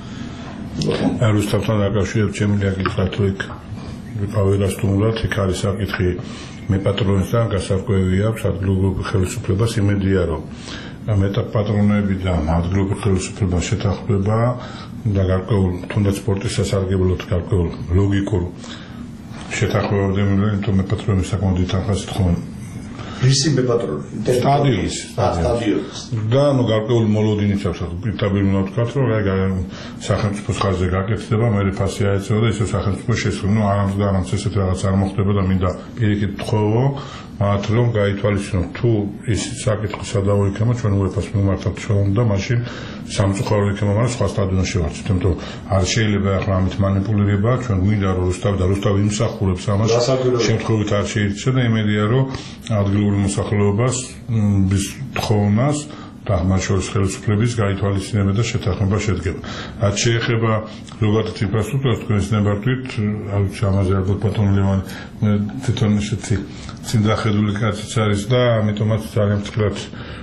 რუსთავთან დაკავშირებით შემიძლია გითხრათ რომ იქ ვიყავერასტუმრად იქ არის საკითხი მე პატრონისგან გასარკვევი აქვს ადგილობრივ ხელისუფლებას იმედია რომ მეტაპატრონები და ადგილობრივ ხელისუფლებას შეთანხმება და გარკვეულ თუნდაც სპორტის სასარგებლოდ გარკვეულ ლოგიკურ შეთანხმებამდე იმიტომ მეპატრონების საკმაოდ დიდ თხოვნ რისი მეპატრონი სტადიონის და ნუ გარკვეული მოლოდინიც აქვს პირდაპირ უნდა ვთქვათ რომ სახელმწიფოს ხაზზე გაკეთდება მე ფასი აეწევა და ისევ სახელმწიფო შესრულნო არამც და არამც ესეთ რაღაც არ მოხდება და მინდა პირიქით ვთხოვო მათ რომ გაითვალისწინოთ თუ ის საკითხი სადავო იქნება ჩვენ უეფას მიმართავთ ჩვენ და მაშინ სამწუხარო იქნება მაგრამ სხვა სტადიონში ვარჩით იმიტომ არ შეიძლება ახლა ამით მანიპულირება ჩვენ გვინდა რომ რუსთავი იმსახურებს ამას შემთხვევით არ შეირჩა და იმედია რომ ადგილობრივ მოსახლეობას ის თხოვნას და მათ შორის ხელისუფლების გაითვალისწინება და შეთანხმება შედგება. რაც შეეხება ზოგადად ინფრასტრუქტურას თქვენს ნებართვით, აუცილებლად ამაზე ალბათ ბატონ ლევანი თვითონ ისეთი წინდახედული კაციც არის და ამიტომაც ძალიან ვთქვათ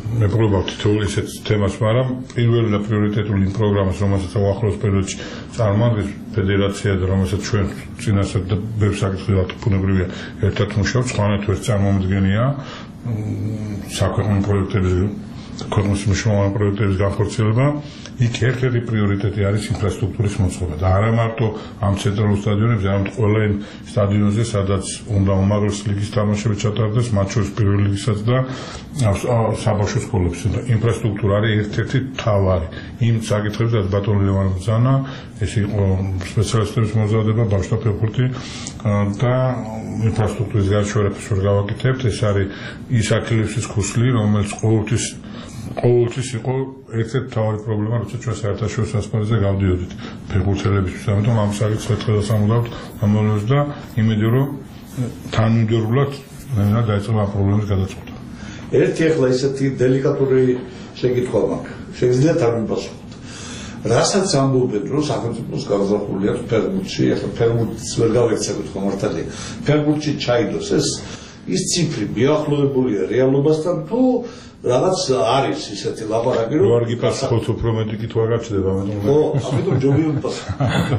მე პრობავთ თითოეულ ისეთ თემას, მაგრამ პირველი და პრიორიტეტული იმ პროგრამას, რომელსაც უახლოეს პერიოდში წარმოადგენს ფედერაცია და რომელსაც ჩვენ წინასწარ და ბევრ საკითხზე ბუნებრივია ერთად მუშაობთ, სხვანაირად ვერ წარმომადგენია საქვეყნო პროექტების ქვეყნის მნიშვნელოვანი პროექტების განხორციელება. იქ ერთ-ერთი პრიორიტეტი არის ინფრასტრუქტურის მოწყობა და არა მარტო ამ ცენტრალურ სტადიონებზე, არამედ ყველა იმ სტადიონზე, სადაც უნდა უმაღლესი ლიგის თამაშები ჩატარდეს, მათ შორის პირველი ლიგისაც და საბავშვო სკოლებში. ინფრასტრუქტურა არის ერთ-ერთი მთავარი იმ საკითხებზე, რაც ბატონი ლევან ბრძანა, ეს იყო სპეციალისტების მოზადება, ბავშვთა ფეხბურთი და ინფრასტრუქტურის გარშემო ვერ გავაკეთებთ. ეს არის ის აქილევსის ქუსლი, რომელიც ყოველთვის იყო ერთ-ერთი მთავარი პრობლემა, როცა ჩვენ საერთაშორისო ასპარეზზე გავდიოდით ფეხბურთელებისთვის. ამიტომ ამ საკითხს ერთხელაც ამოვდავთ ამბოლოს და იმედი რომ თანმიმდევრულად დაიწყება ამ პრობლემის გადაწყვეტა. ერთი ახლა ისეთი დელიკატური შეკითხვა მაქვს. შეგიძლიათ არ მიპასუხოთ. რასაც ამბობენ, რომ სახელმწიფოს განზრახული აქვს ფეხბურთში, ახლა ფეხბურთს ვერ გავეცადოთ ხომართალია. ფეხბურთში ჩაიდოს ის ციფრი მიახლოებულია რეალობასთან თუ რაღაც არის ისეთი ლაპარაკი რომ არ გიპასუხოთ უფრო მეტი კითხვა გაჩნდება ამიტომ ამიტომ ჯობია მიპასუხოთ.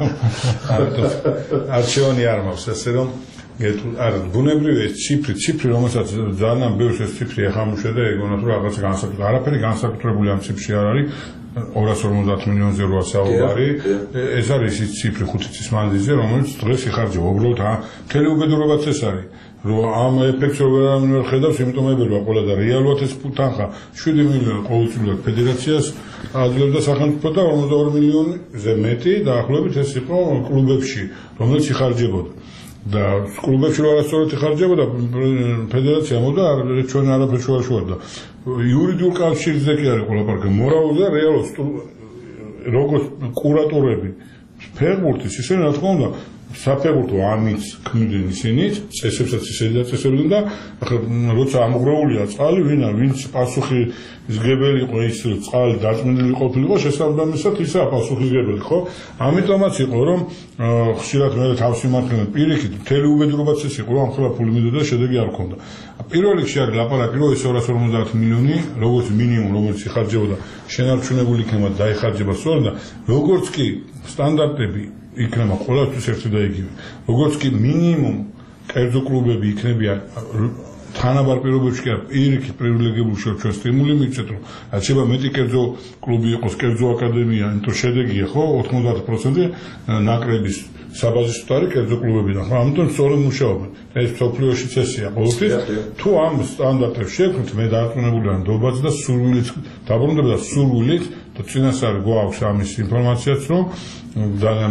არჩევანი არ მაქვს ასე რომ არა ბუნებრივია ეს ციფრი რომელსაც ძალიან ბევრს ეს ციფრი ეხამუშა და ეგონათ რომ რაღაცა განსაკუთრებული არაფერი განსაკუთრებული ამ ციფრში არ არის 250 მილიონზე როა საუბარი ეს არის ის ციფრი 5 წლის მანძილზე რომელიც დღეს იხარჯება უბრალოდ მთელი უბედურებაც ეს არის რომ ამ ეფექტს ვერ ხედავს იმიტომ ებერვა ყველა და რეალურად ეს თანხა 7 მილიონი ყოველწლიურად ფედერაციას აძლევდა სახელმწიფო და 52 მილიონზე მეტი დაახლოებით ეს იყო კლუბებში რომელიც იხარჯებოდა და კლუბებში რო არასწორად იხარჯებოდა ფედერაცია მოდა ჩვენ არაფერს შუა შუარდა იურიდიულ კავშირზე კი არის ყველაფერი მორალურზე და რეალურად როგორც კურატორები ფეხბურთის ისე რა თქმა უნდა საფეხბურთო ამის ქმნიდნენ ისინიც წესებსაც ისე დაწესებდნენ და ახლა როცა ამღრეულია წყალი ვინც პასუხისმგებელი იყო ის წყალი დაწმინდილი ყოფილიყო შესაბამისად ისა პასუხისმგებელი ხო ამიტომაც იყო რომ ხშირად მე თავს იმართებდნენ პირიქით მთელი უბედურებაც ის იყო რომ ახლა ფული მიდოდა შედეგი არ ჰქონდა პირველ რიგში არის ლაპარაკი რომ ეს 250 მილიონი როგორც მინიმუმ რომელიც იხარჯებოდა შენარჩუნებული იქნება დაიხარჯება სწორად და როგორც კი სტანდარტები იქნება ყველასთვის ერთი და იგივე. როგორც კი მინიმუმ კერძო კლუბები იქნებიან თანაბარ პირობებში კი პირიქით პრივილეგირებული ჩვენ სტიმული მივცეთ რომ არჩება მეტი კერძო კლუბი იყოს კერძო აკადემია, იმიტომ შედეგია ხო 90% ნაკრების საბაზისო არის კერძო კლუბებიდან. ხო ამიტომ სწორად მუშაობენ. ეს სოფლიოში წესია ყოველთვის თუ ამ სტანდარტებს შევქმნით მე დარწმუნებული ვარ ნდობაც და სურვილით დაბრუნდება და სურვილით და წინასწარ გვაქვს ამის ინფორმაციაც რომ ძალიან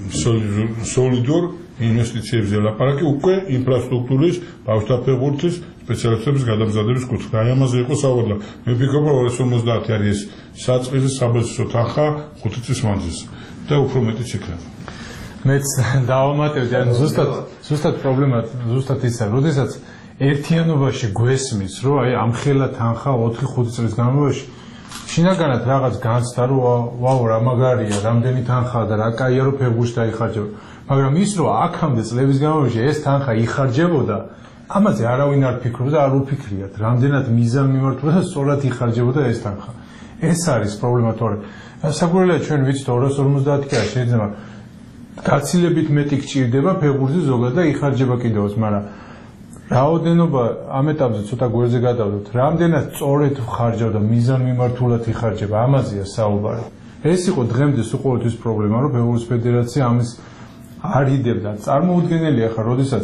სოლიდურ ინვესტიციებზე ლაპარაკი უკვე ინფრასტრუქტურის ბავშვთა ფეხბურთის სპეციალისტების გადამზადების კუთხე. აი ამაზე იყო საუბარი. მე ვფიქრობ რომ 250 არის საწყისი საბაზისო თანხა 5 წლის მანძილზე და უფრო მეტიც იქნება. მეც დავამატებდი ან ზუსტად პრობლემა ზუსტად ისაა როდესაც ერთიანობაში გვესმის რომ აი ამ ხელა თანხა 4-5 წლის განმავლობაში შინაგანად რაღაც განცდა რომ ვაუ რა მაგარია რამდენი თანხაა და რა კაია რომ ფეხბურთში დაიხარჯება მაგრამ ის რომ აქამდე წლების განმავლობაში ეს თანხა იხარჯებოდა ამაზე არავინ არ ფიქრობდა არ უფიქრიათ რამდენად მიზანმიმართულად და სწორად იხარჯებოდა ეს თანხა ეს არის პრობლემა თორე საგვირელია ჩვენ ვიცით 250 კი არ შეიძლება გაცილებით მეტი გჭირდება ფეხბურთზე ზოგადად და იხარჯება კიდევაც მაგრამ რაოდენობა ამ ეტაპზე ცოტა გვერდზე გადავდოთ რამდენად სწორედ ხარჯავდა მიზანმიმართულად იხარჯება ამაზეა საუბარი ეს იყო დღემდე უყურთვის პრობლემა რომ ფეხბურთის ფედერაცია ამის არ იდებდა წარმოუდგენელია ხარ როდესაც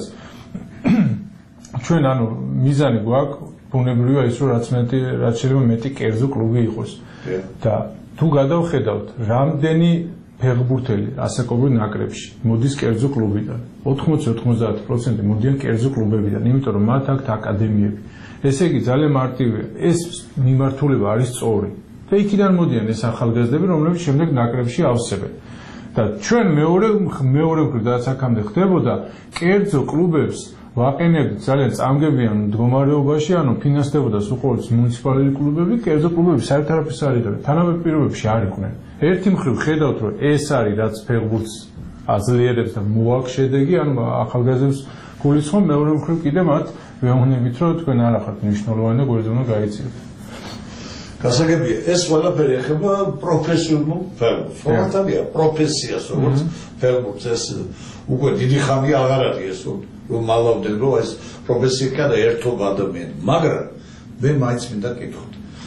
ჩვენ ანუ მიზანი გვაქვს ბუნებრივია ის რომ რაც შეიძლება მეტი კერძო კლუბი იყოს და თუ გადავხედავთ რამდენი ფეხბურთელი ასაკობრივ ნაკრებში მოდის კერძო კლუბიდან 80-90% მოდიან კერძო კლუბებიდან იმიტომ რომ მათ აქვთ აკადემიები ესე იგი ძალიან მარტივია ეს მიმართულება არის სწორი და იქიდან მოდიან ეს ახალგაზრდები რომლებიც შემდეგ ნაკრებში ავსებენ და ჩვენ მეორე მხრიდან აქამდე ხდებოდა კერძო კლუბებს ვაყენებთ ძალიან წამგებიან მდგომარეობაში ანუ ფინანსდებოდა უყურეს მუნიციპალური კლუბები კერძო კლუბები საერთოდ არაფერს არ იღებენ თანაბარ პირობებში არ იყვნენ ერთი მხრივ ხედავთ რომ ეს არის რაც ფეხბურთს აძლიერებს და მოაქვს შედეგი ანუ ახალგაზრდებს გულისხმობ მეორე მხრივ კიდე მათ ვეუბნებით რომ თქვენ არ ახართ მნიშვნელოვანი და გვერდზე უნდა გაიციოთ გასაგებია, ეს ყველაფერი ეხება პროფესიონალ ფეხბურთს. რომელთანია პროფესიას, როგორც ფეხბურთს ეს უკვე დიდი ხანია აღარ არის ეს რომ მალავდნენ რომ ეს პროფესია კადა ერთობა ადამიანი. მაგრამ მე მაინც მინდა კითხოთ.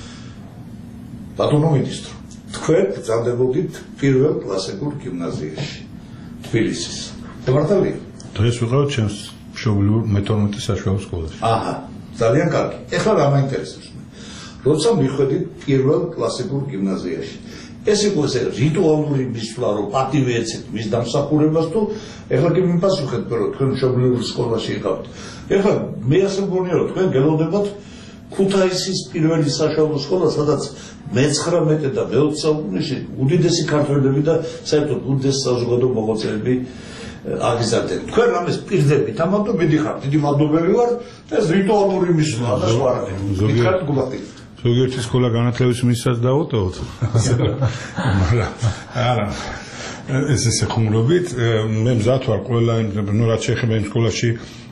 ბატონო მინისტრო, თქვენ გრძელდებოდით პირველ კლასიკურ გიმნაზიაში თბილისის. მართალია? დღეს ვიყავ ჩემს მშობლიურ მე-12 საშუალო სკოლაში. აჰა, ძალიან კარგი. ეხლა რა მაინტერესებს მე? როცა მიხვედით პირველ კლასიკურ გიმნაზიაში. ეს იყო ესე რიტუალური მისვლა, რომ პატივი ეცეთ მის დამსახურებას თუ ეხლა კი მიპასუხეთ, რომ თქვენ მშობლიურ სკოლაში იყავთ. ეხლა მე ასე მგონია, რომ თქვენ გელოდებათ ქუთაისის პირველი საშუალო სკოლა, სადაც მე-19 და მე-20 საუკუნეში უდიდესი ქართველები და საერთოდ უდიდესი საზოგადო მოღვაწეები აგიზარდნენ. თქვენ რამეს პირდებით, ამიტომ მიდიხართ, დიდი მადლობელი ვარ, ეს რიტუალური მისვლა და სხვა რა. მიდიხართ გულახდით. ზოგიერთი სკოლა განათლების მისცაც დავუტოვოთ. მაგრამ არა. ეს ესე ხუმრობით, მე მზად ვარ ყველა ნუ რაც შეეხება იმ სკოლაში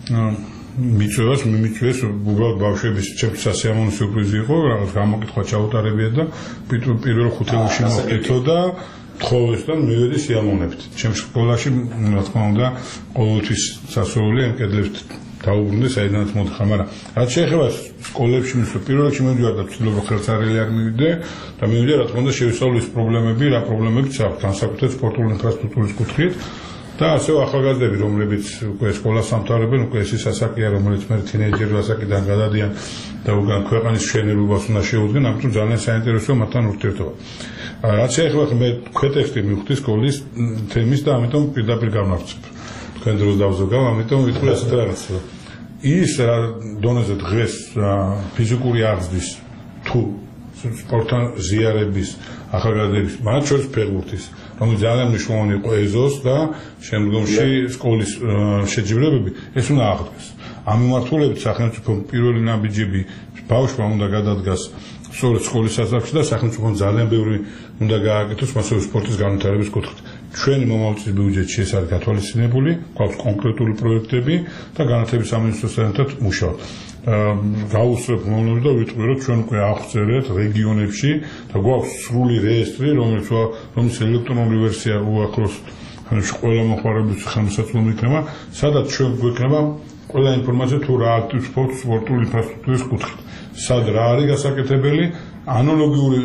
მიწვევას, მიმიწვევს უბრალოდ ბავშვების ჩემთვის სასიამოვნო სიურპრიზი იყო, რაღაც გამოკითხვა ჩაუტარებიათ და პირველ ხუთეულში მოვიდო და თხოვესთან მივედი სიამოვნებით. ჩემს სკოლაში, რა თქმა უნდა, ყოველთვის სასურველი ამ კედლებს დაუბრუნდა, საიდანაც მოთხა, მაგრამ რაც შეეხება სკოლებში, პირველ რიგში მივიდივარ და ვცდილობ ხელსარელი არ მივიდე და მივიდე, რა თქმა უნდა, შევისწავლო ის პრობლემები, რა პრობლემებიც აქვს განსაკუთრებით სპორტული ინფრასტრუქტურის კუთხით. და ასევე ახალგაზრდები, რომლებიც უკვე სკოლას ამთავრებენ, უკვე ეს ასაკია, რომელიც მე თინეიჯერის ასაკიდან გადადიან და უკვე ქვეყნის მშენებლობას უნდა შეუდგნენ, ამიტომ ძალიან საინტერესოა მათთან ურთიერთობა. რაც შეეხება მე ქვეტექსტი მივხვდი სკოლის თემის და ამიტომ პირდაპირ გამავწევ. თქვენ დროს დავზოგავ, ამიტომ ვიტყვი ასეთ რაღაცა. ის დონეზე დღეს ფიზიკური აღზრდის თუ სპორტთან ზიარების ახალგაზრდების, მათ შორის ფეხბურთის, რომელიც ძალიან მნიშვნელოვანი იყო ეზოს და შემდგომში სკოლის შეჯიბრებები, ეს უნდა აღდგეს. ამ მიმართულებით სახელმწიფო პირველი ნაბიჯები ბავშვმა უნდა გადადგას სწორედ სკოლის ასაკში და სახელმწიფომ ძალიან ბევრი უნდა გააკეთოს მასოვე სპორტის განვითარების კუთხით. ჩვენი მომავალ წლის ბიუჯეტში ეს არის გათვალისწინებული, გვაქვს კონკრეტული პროექტები და განათლების სამინისტროსთან ერთად მუშაობთ. გავუსწრებ მომავლებს და ვიტყვი, რომ ჩვენ უკვე აღწერეთ რეგიონებში და გვაქვს სრული რეესტრი, რომელიც ელექტრონული ვერსია უახლოს ყველა მოხმარებლის ხელმისაწვდომი იქნება, სადაც ჩვენ გვექნება ყველა ინფორმაცია თუ რა აქტივ სპორტული ინფრასტრუქტურის კუთხით. სად რა არის გასაკეთებელი, ანალოგიური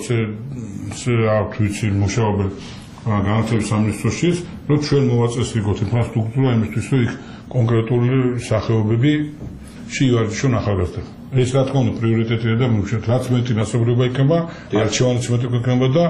პროცესი აქვს ვიცი მუშაობენ განათლების სამინისტროში, რომ ჩვენ მოვაწეს იქოთ ინფრასტრუქტურა იმისთვის, რომ იქ კონკრეტული სახეობები შეივარჯიშონ ახალგაზრდები. ეს რა თქმა უნდა პრიორიტეტია და მუშაობთ, რაც მეტი მასობრივობა იქნება, არჩევანიც მეტი იქნება და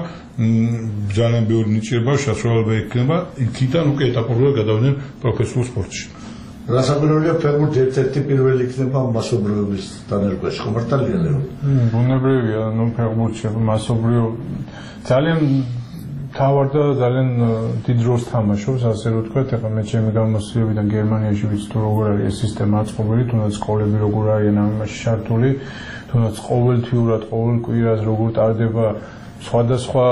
ძალიან ბევრი ნიჭიება, შესაძლებლობა იქნება, იქიდან უკვე ეტაპობრივად გადავიდნენ პროფესიულ სპორტში. რასაკვირველია, ფეხბურთი ერთ-ერთი პირველი იქნება მასობრივობის დანერგვაში, ხო მართალია ლეო? ბუნებრივია, ნუ ფეხბურთში მასობრივ ძალიან თავარ და ძალიან დიდ როლს თამაშობს, ასე რომ ვთქვათ, ეხლა მე ჩემი გამოსვლებიდან გერმანიაში ვიცი თუ როგორ არის ეს სისტემა აწყობილი, თუნდაც სკოლები როგორ არიან ამაში ჩართული, თუნდაც ყოველთვიურად, ყოველ კვირას როგორ ტარდება სხვადასხვა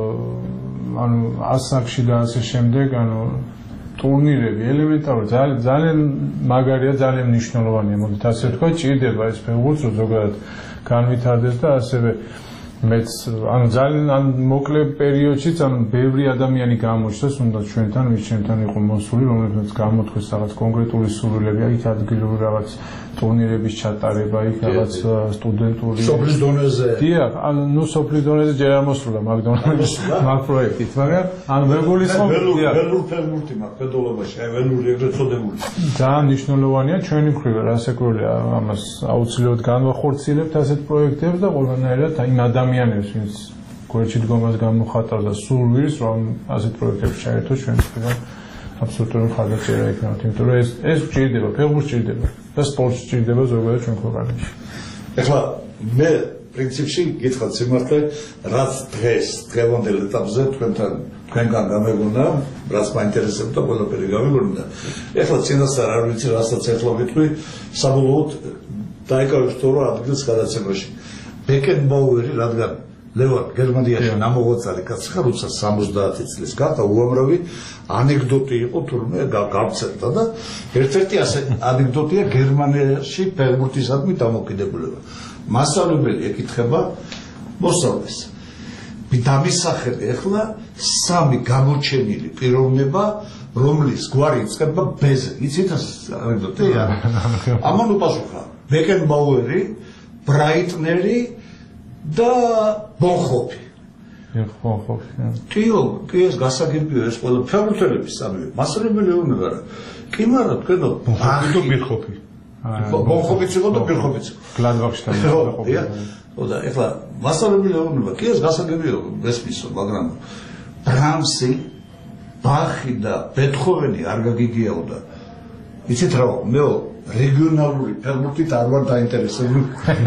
ანუ ასაკში და ასე შემდეგ, ანუ ტურნირები, ელემენტარული, ძალიან მაგარია, ძალიან მნიშვნელოვანია, მოდით ასე ვთქვათ, ჭირდება ეს ფეხბურთს, რომ ზოგადად განვითარდეს და ასევე მეც ანუ ძალიან მოკლე პერიოდშიც ანუ ბევრი ადამიანი გამოჩნდეს, უნდა ჩვენთან, ვინც ჩვენთან იყო მოსული, რომლებიც გამოთქვეს რაღაც კონკრეტული სურვილები, იქ ადგილობრივი რაღაც ტურნირების ჩატარება, იქ რაღაც სტუდენტური სოფლის დონეზე. დიახ, ანუ ნუ სოფლის დონეზე ჯერ არ მოსულა მაგდონალდის მაგ პროექტით, მაგრამ ანუ მე გულისხმობ, დიახ. ველურ ფეხბურთი მაქვს ბედოლებაში, აი ველური ეგრეთ წოდებული. ძალიან მნიშვნელოვანია ჩვენი მხრივ, რასაკვირველია, ამას აუცილებლად განვახორციელებთ ასეთ პროექტებს და ყველანაირად იმ ადამიანებს, ვინც გვერდში დგომას გამოხატავს და სურვილს, რომ ასეთ პროექტებს ჩაერთოს ჩვენ მხრიდან აბსოლუტური მხარდაჭერა იქნებათ, იმიტომ რომ ეს გჭირდება, ფეხბურთი გჭირდება და სპორტი გჭირდება ზოგადად ჩვენ ქვეყანაში. ეხლა მე პრინციპში გითხრათ სიმართლე, რაც დღეს დღევანდელ ეტაპზე თქვენგან გამეგონა, რაც მაინტერესებდა, ყველაფერი გამეგონა. ეხლა წინასწარ არ ვიცი, რასაც ეხლა ვიტყვი, საბოლოოდ დაიკავებს თორე ადგილს გადაცემაში. ბეკენბაუერი, რადგან ლევან გერმანიაში ნამოღვაწარი კაცი ხარ, როცა 70 წლის გაყა უამრავი ანეკდოტი იყო თურმე გავცემდა და ერთ-ერთი ასე ანეკდოტია გერმანიაში ფეხბურთისადმი დამოკიდებულება. მასწავლებელი ეკითხება მოსწავლეს. დამისახები ახლა სამი გამოჩენილი პიროვნება, რომლის გვარი იწყება ბ-ზე. იცით ანეკდოტი? ამან უპასუხა ბეკენბაუერი, ბრაიტნერი და ბონჰოფი. კი ეს გასაგებია ეს ყველა ფეხბურთელების სამი მასწავლებელი ეუბნება რა. კი მარა თქვენო ბონჰოფი ბირხოფი. ბონჰოფიც იყო და ბირხოფიც. გლადბახში და ეხლა მასწავლებელი ეუბნება კი ეს გასაგებია ესმისო, მაგრამ ბრამსი, ბახი და ბეთჰოვენი არ გაგიგიაო და იცით რა მე რეგიონალური ფეხბურთით არ ვარ დაინტერესებული.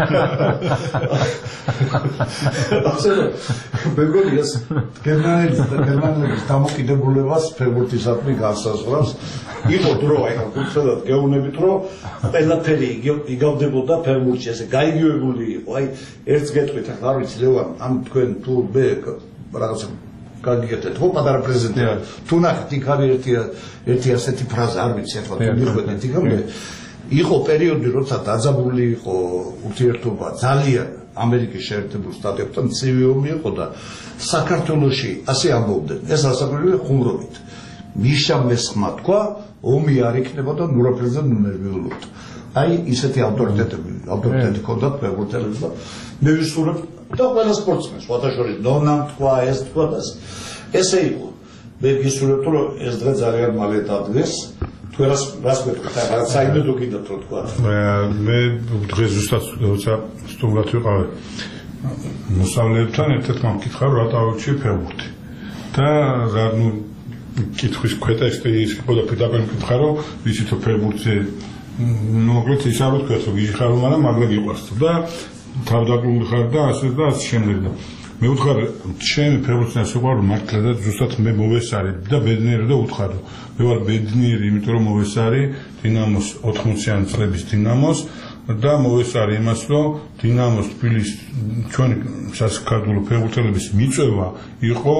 ასე მეგონი ეს გერმანელების დამოკიდებულებას ფეხბურთისადმი განსაზღვრავს. იყო დრო, აი გულწრფელად გეუბნებით, რომ ყველაფერი იგავდებოდა ფეხბურთში, ესე გაიგივებული იყო. აი ერთს გეტყვით, ახლა არ ვიცი ლევან, ამ თქვენ თუ მე რაღაცა გაგიგებთ, ხო პატარა პრეზიდენტი. თუ ნახეთ, იქ არის ერთი ასეთი ფრაზა, არ ვიცი, ახლა თუ მიხვედით იქ იყო პერიოდი, როცა დაძაბული იყო ურთიერთობა ძალიან ამერიკის შეერთებულ შტატებთან, ცივი ომი იყო და საქართველოში ასე ამბობდნენ. ეს ასაკურებელი ხუმრობით. მიშა მესხმა თქვა, ომი არ იქნებოდა ნურაფერზე ნუნერვიულობთ. აი ისეთი ავტორიტეტი ჰქონდათ ფეხბურთელებს და მე ვისურვებ და ყველა სპორტსმენს, სხვადასხვა ნონამ თქვა, ეს თქვა და ესე იყო. მე ვისურვებ, რომ ეს დღე ძალიან მალე დადგეს. რას მეთქვა რა საიმედო კიდევ რო თქვა მე დღეს ზუსტად როცა სტუმრად ვიყავ მოსწავლეებთან ერთად მომკითხა რა დავუჩი ფეხბურთი და რა ნუ კითხვის ქვეტექსტი ის იყო და პირდაპირ მკითხა რომ ვიცით ფეხბურთზე მოკლედ ის არ ვთქვა რომ ვიჟიხარ მაგრამ მაგრამ იყვარს და თავდაკლული ხარ და ასე და ასე შემდეგ და მე ვუთხარ ჩემი ფეხბურთთან საყვარელი მართლა და ზუსტად მე მოვესარი და ბედნიერი და ვუთხარ მე ვარ ბედნიერი იმიტომ რომ მოვესარი დინამოს 80-იანი წლების დინამოს და მოვესარი იმას რომ დინამოს თბილისის ჩვენი სასაქადულო ფეხბურთელების მიწვევა იყო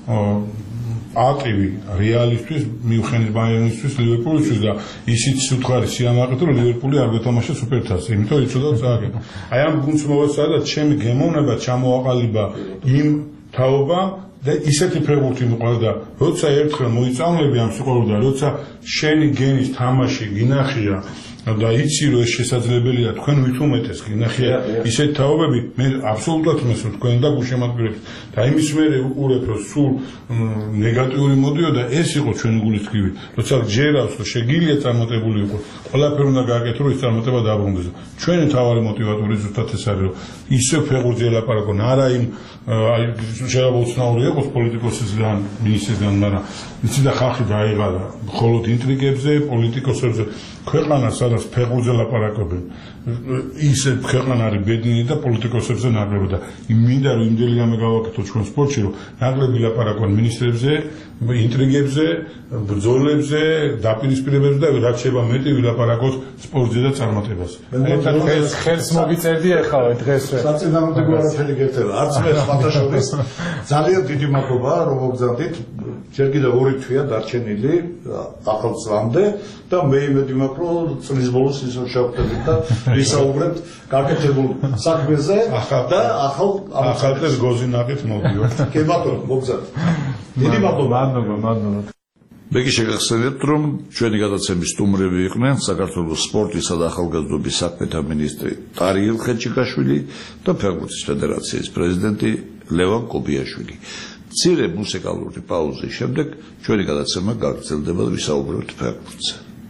აკივი რეალისტვის მიუხედავად ბაიერნისთვის ლივერპულისთვის და ისიც უთხარი სიამაყით რომ ლივერპული არ გეთამაშა სუპერთასზე იმიტომ იცოდა წააგე აი ამ გუნდს მოვესწარ და ჩემი გემოვნება ჩამოაყალიბა იმ თაობამ და ისეთი ფეხბურთი მიყვარდა და როცა ერთხელ მოიწამლები ამ სიყვარულს და როცა შენი გენის თამაში გინახია და იცი რომ ეს შესაძლებელია თქვენ ვით უმეტეს გინახია ისეთ თაობები მე აბსოლუტურად მესმის თქვენ და გუშემატკივრებს და იმის მერე უყურებ რომ სულ ნეგატიური მოდიოდა ეს იყო ჩვენი გულის თქმი როცა ჯერავს რომ შეგიძლია წარმატებული იყო ყველაფერი უნდა გააკეთო რომ ეს წარმატება დააბრუნდეს ჩვენი თავარი мотиваტორი ზუსტად ეს არის რომ ისე ფეხბურთზე ლაპარაკონ არა იმ აი შეიძლება უცნაური იყოს პოლიტიკოსისგან მინისტრისგან მაგრამ იცი და ხალხი დაიღალა მხოლოდ ინტრიგებზე პოლიტიკოსებზე ქვეყანა სადაც ფეხბურთზე ლაპარაკობენ ისე ქვეყანა არის ბედნიერი და პოლიტიკოსებზე ნაკლები და მინდა რომ იმდენი რამე გავაკეთო ჩვენ სპორტში რომ ნაკლები ლაპარაკობენ მინისტრებზე ინტრიგებზე ბრძოლებზე დაპირისპირებებზე და რაც შეიძლება მეტი ვილაპარაკოთ სპორტზე და წარმატებაზე ხელს მოგიწერდი ახლა დღეს საწინააღმდეგო არაფერი გერთება არც მე ფათაშორის ძალიან დიდი მადლობა რომ მოგზავნით ჯერ კიდევ 2 თვეა დარჩენილი ახალ წლამდე და მე იმედი მაქვს რომ წლის ბოლოს ისევ შევხვდებით და ვისაუბრებთ გაკეთებულ საქმეზე და ახალ წელს გოზინაყით მოვიდეთ კი ბატონო მოგზავნით დიდი მადლობა მე შეგახსენებთ რომ ჩვენი გადაცემის სტუმრები იყვნენ საქართველოს სპორტისა და ახალგაზრდობის საქმეთა მინისტრი ტარიელ ხეჭიკაშვილი და ფეხბურთის ფედერაციის პრეზიდენტი ლევან კობიაშვილი მცირე მუსიკალური პაუზის შემდეგ ჩვენი გადაცემა გაგრძელდება და ვისაუბრებთ ფეხბურთზე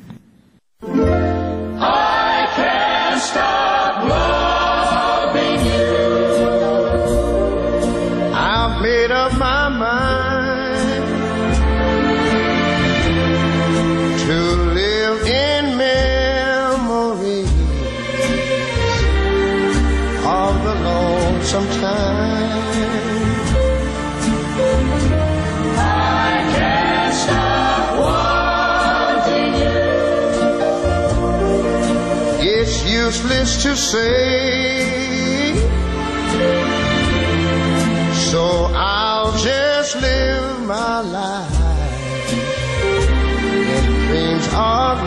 Useless to say, so I'll just live my life in dreams of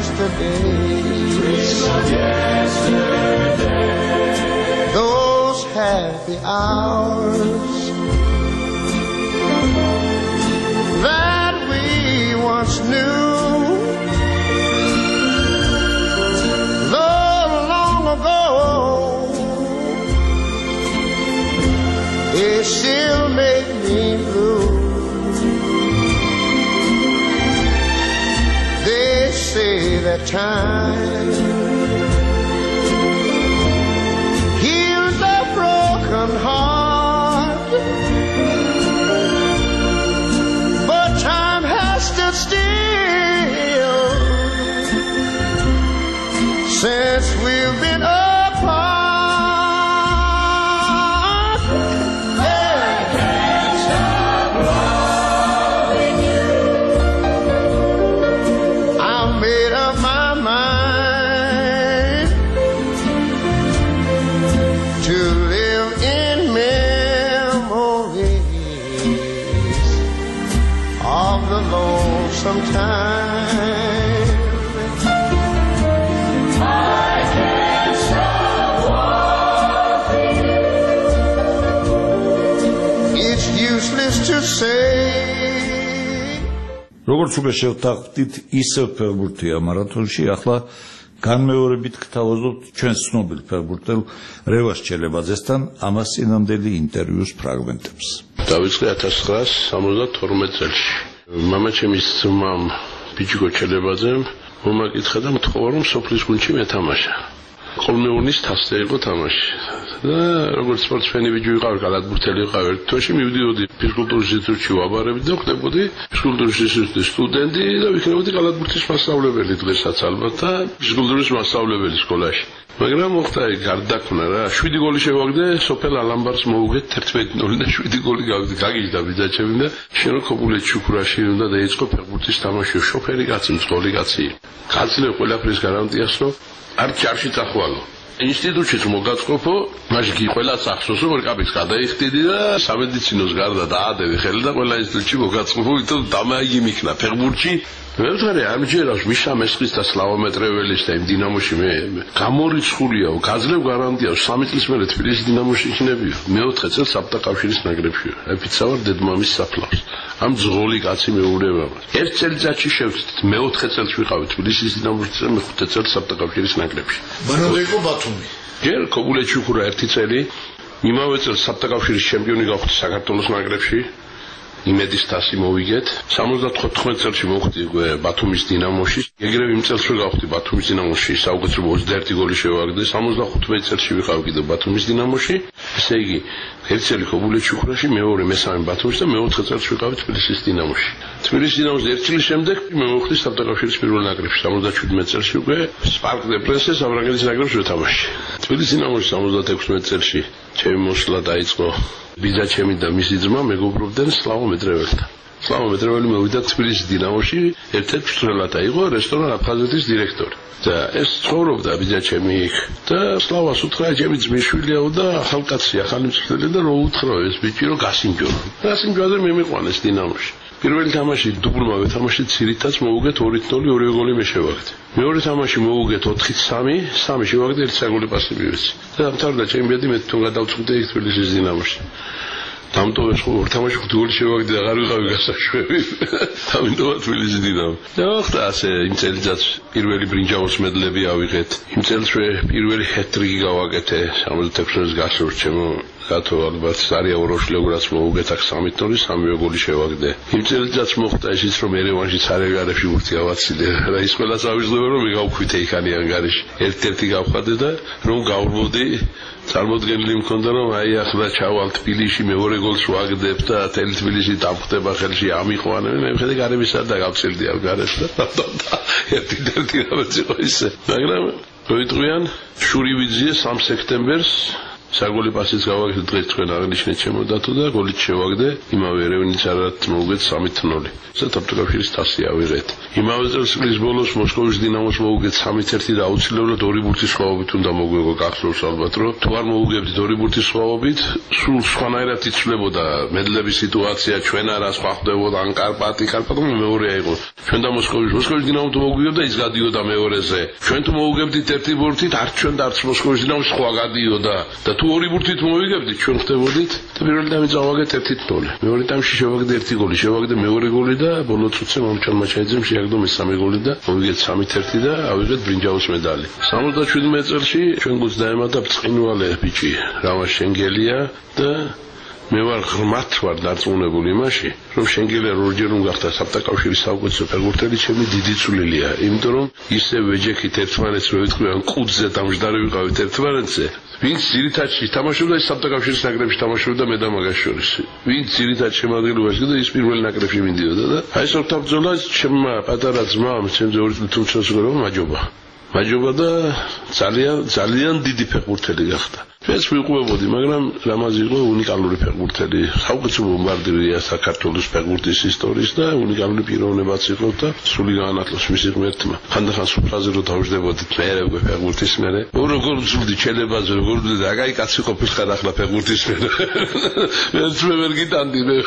yesterday. Those happy hours that we once knew. Though long ago, it still made me blue. They say that time heals a broken heart, but time has stood still since we've been apart. I can't stop loving you. I made up my mind to live in memories of the lonesome time. To say როგორც უკვე შევთანხმდით, ისევ ფეხბურთია მარათონში, ახლა განმეორებით გთავაზობთ ჩვენ ცნობილ ფეხბურთელ რევას ჩელებაძესთან ამას წინანდელი ინტერვიუს ფრაგმენტებს. დავიწყე 1972 წელს. მამაჩემის ძმამ ბიჭიკო ჩელებაძემ მომაკითხა და მთხოვა რომ სოფლის გუნდში მეთამაშა. ყოლმეურნის თასზე იყო თამაში. და როგორც სპორტსმენი ბიჭი ვიყავ, გალათბურთელი ვიყავ, ერთ თვეში მივდიოდი ფიზკულტურის ინსტიტუტში ვაბარებდი და ვხდებოდი ფიზკულტურის ინსტიტუტის სტუდენტი და ვიქნებოდი გალათბურთის მასწავლებელი დღესაც ალბათ და ფიზკულტურის მასწავლებელი სკოლაში. მაგრამ მოხდა გარდაქმნა რა, 7 გოლი შევაგდე, სოფელ ალამბარს მოუგეთ 11-0 და 7 გოლი გავიგე, გაგიჟდა ბიძაჩემი და შენოქობულეთ შუქურაში უნდა დაიწყო ფეხბურთის თამაში, შოფერი კაცი, მძღოლი კაცი. გაძლევ ყველაფრის გარანტიას, რომ არ ჩარში წახვალო. ინსტიტუტშიც მოგაწყობო, მაშინ ყველას ახსოვს, რომ კაპის გადაიხდიდი და სამედიცინოს გარდა დაადევი ხელი და ყველა ინსტიტუტში მოგაწყობო, თვითონ დამაიგი მიქნა ფეხბურთში. მე ვთქარი, ამჯერავს მიშა მესხის და სლავა მეტრეველის და იმ დინამოში მე გამორიცხულიაო, გაძლევ გარანტიაო, 3 წლის მერე თბილისის დინამოში იქნებიო. მე-4 წელს საბტაკავშირის ნაკრებშიო. ეფიცავარ დედმამის საფლავს. ამ ძღოლი კაცი მეურება. ერთ წელიწადში შევცდით, მე-4 წელს ვიყავი თბილისის დინამოში და მე-5 წელს საბტაკავშირის ნაკრებში. მანამდე იყო ბათუმი. ჯერ ქობულეთ შუქურა 1 წელი, იმავე წელს საბტაკავშირის ჩემპიონი გავხდი საქართველოს ნაკრებში. იმედის თასი მოვიგეთ. 74 წელში მოვხდი ბათუმის დინამოში. ეგრევე იმ წელს გავხდი ბათუმის დინამოში, საუკეთესო 21 გოლი შევაგდე. 75 წელში ვიყავ კიდევ ბათუმის დინამოში. ესე იგი, ერთ წელი ქობულეთ შუქურაში, მეორე, მესამე ბათუმში და მე-4 წელს ვიყავ თბილისის დინამოში. თბილისის დინამოში 1 წლის შემდეგ მე მოვხდი საბტაკავშირის პირველ ნაკრებში. 77 წელში უკვე სპარტაკ დე პრესეს აბრაგელის ნაკრებში ვეთამაში. თბილისის დინამოში 76 წელში ჩემი მოსვლა დაიწყო. ბიძაჩემი და მისი ძმა მეგობრობდნენ სლავა მეტრეველთან. სლავა მეტრეველი მოვიდა თბილისის დინამოში, ერთ-ერთ მშრალად იყო რესტორან აფხაზეთის დირექტორი. და ეს ცხოვრობდა ბიძაჩემი იქ. და სლავას უთხრა, ჩემი ძმისშვილიაო და ახალკაცია, ახალი მწვრთნელი და რო უთხრა ეს ბიჭი რომ გასინჯო. გასინჯოზე მე მიყვანეს დინამოში. პირველი თამაში დუბლმა ვეთამაში ცირითაც მოუგეთ 2-0 2 გოლი მე შევაგდე. მეორე თამაში მოუგეთ 4-3, 3 შევაგდე, 1 საგოლი პასი მივეცი. და დამთავრდა ჩემი ბედი, მე თვითონ გადავწყვიტე იქ თბილისის დინამოში. დამტოვეს ხო ორ თამაში 5 გოლი შევაგდე და აღარ ვიყავი გასაშვები. დამინდომა თბილისის დინამო. და ხდა ასე იმ წელიწადს პირველი ბრინჯაოს მედლები ავიღეთ. იმ წელს პირველი ჰეტ-ტრიკი გავაკეთე 76 წელს გასურს ჩემო გათო ალბათ სარია ოროშლეურაც მოუგეთ აქ 3-0 3 გოლი შევაგდე. იმ წელიწადს მოხდა ისიც რომ ერევანში ცარევიარებში ურთი ავაცილე. რა ის ყველას ავიძლებო რომ მე გავქვით იქანი ანგარიში. ერთ-ერთი გავხადე და რომ გავრბოდი წარმოდგენილი მქონდა რომ აი ახლა ჩავალ თბილისში მეორე გოლს ვაგდებ და თელი თბილისი დამხდება ხელში ამიყვანე მე ვხედე გარებისა და გავცილდი ამ გარეს და ერთი რამაც იყო ისე მაგრამ მოიტყვიან შური ვიძიე 3 სექტემბერს საგოლი პასის გავაკეთე დღეს თქვენ აღნიშნეთ შემოდათო და გოლით შევაგდე იმავე ერევნიც არათ მოუგეთ 3-0 საბტაკავშირის თასი ავიღეთ იმავე წელს წლის ბოლოს მოსკოვის დინამოს მოუგეთ 3-1 და აუცილებლად 2 ბურთის სხვაობით უნდა მოგვიგო გახსოვს ალბათ რომ თუ არ მოუგებდით 2 ბურთის სხვაობით სულ სხვანაირად იცვლებოდა მედლების სიტუაცია ჩვენ არა სხვა ხდებოდა ან კარპატი მეორეა იყო ჩვენ და მოსკოვის დინამო თუ მოგვიგებდა ის გადიოდა მეორეზე ჩვენ თუ მოუგებდით ერთი ბურთით არც ჩვენ და არც მოსკოვის დინამო სხვა გადიოდა და თუ ორი ბურთით მოვიგებდით, ჩვენ ხდებოდით და პირველი ტაიმი წავაგეთ 1-0. მეორე ტაიმში შევაგდე 1 გოლი, შევაგდე მეორე გოლი და ბოლო წუთზე მომჩალმა ჩაიძემ შეაგდო მესამე გოლი და მოვიგეთ 3-1 და ავიღეთ ბრინჯაოს медали. 77 წელს ჩვენ გულს დაემატა ბრწყინვალე ბიჭი, რამაზ შენგელია და მე ვარ ღრმად ვარ დარწმუნებული იმაში, რომ შენგელია როჯერ უნდა გახდა საბჭოთა საუკეთესო ფეხბურთელი, ჩემი დიდი წვლილია, იმიტომ რომ ისე ვეჯექით ერთმანეთს რო ვიტყვი, ან ყუთზე დამждარი ვიყავით ერთმანეთზე. ვინც ძირითადში თამაშობდა, ის საბჭოთა ნაკრებში თამაშობდა მე და მაგას შორის. ვინც ძირითად შემადგენლობაში და ის პირველ ნაკრებში მიდიოდა და აი ეს ოქტაბრძოლა ჩემმა პატარა ძმამ, ჩემზე 2 წელი თუმცა მაჯობა. მაჯობა და ძალიან დიდი ფეხბურთელი გახდა. ჩვენც ვიყვებოდი, მაგრამ რამაზი იყო უნიკალური ფეხბურთელი, საუკეთესო ბომბარდირია საქართველოს ფეხბურთის ისტორიის და უნიკალური პიროვნებაც იყო და სული განათლოს მისი ღმერთმა. ხანდახან სუფრაზე რო დავждებოდით მეერე უკვე ფეხბურთის მერე. როგორ ვძულდი ჩელებაზე, როგორ ვძულდი და აი კაცი ყოფილიყარ ახლა ფეხბურთის მერე. მე ვერ გიტანდი მე.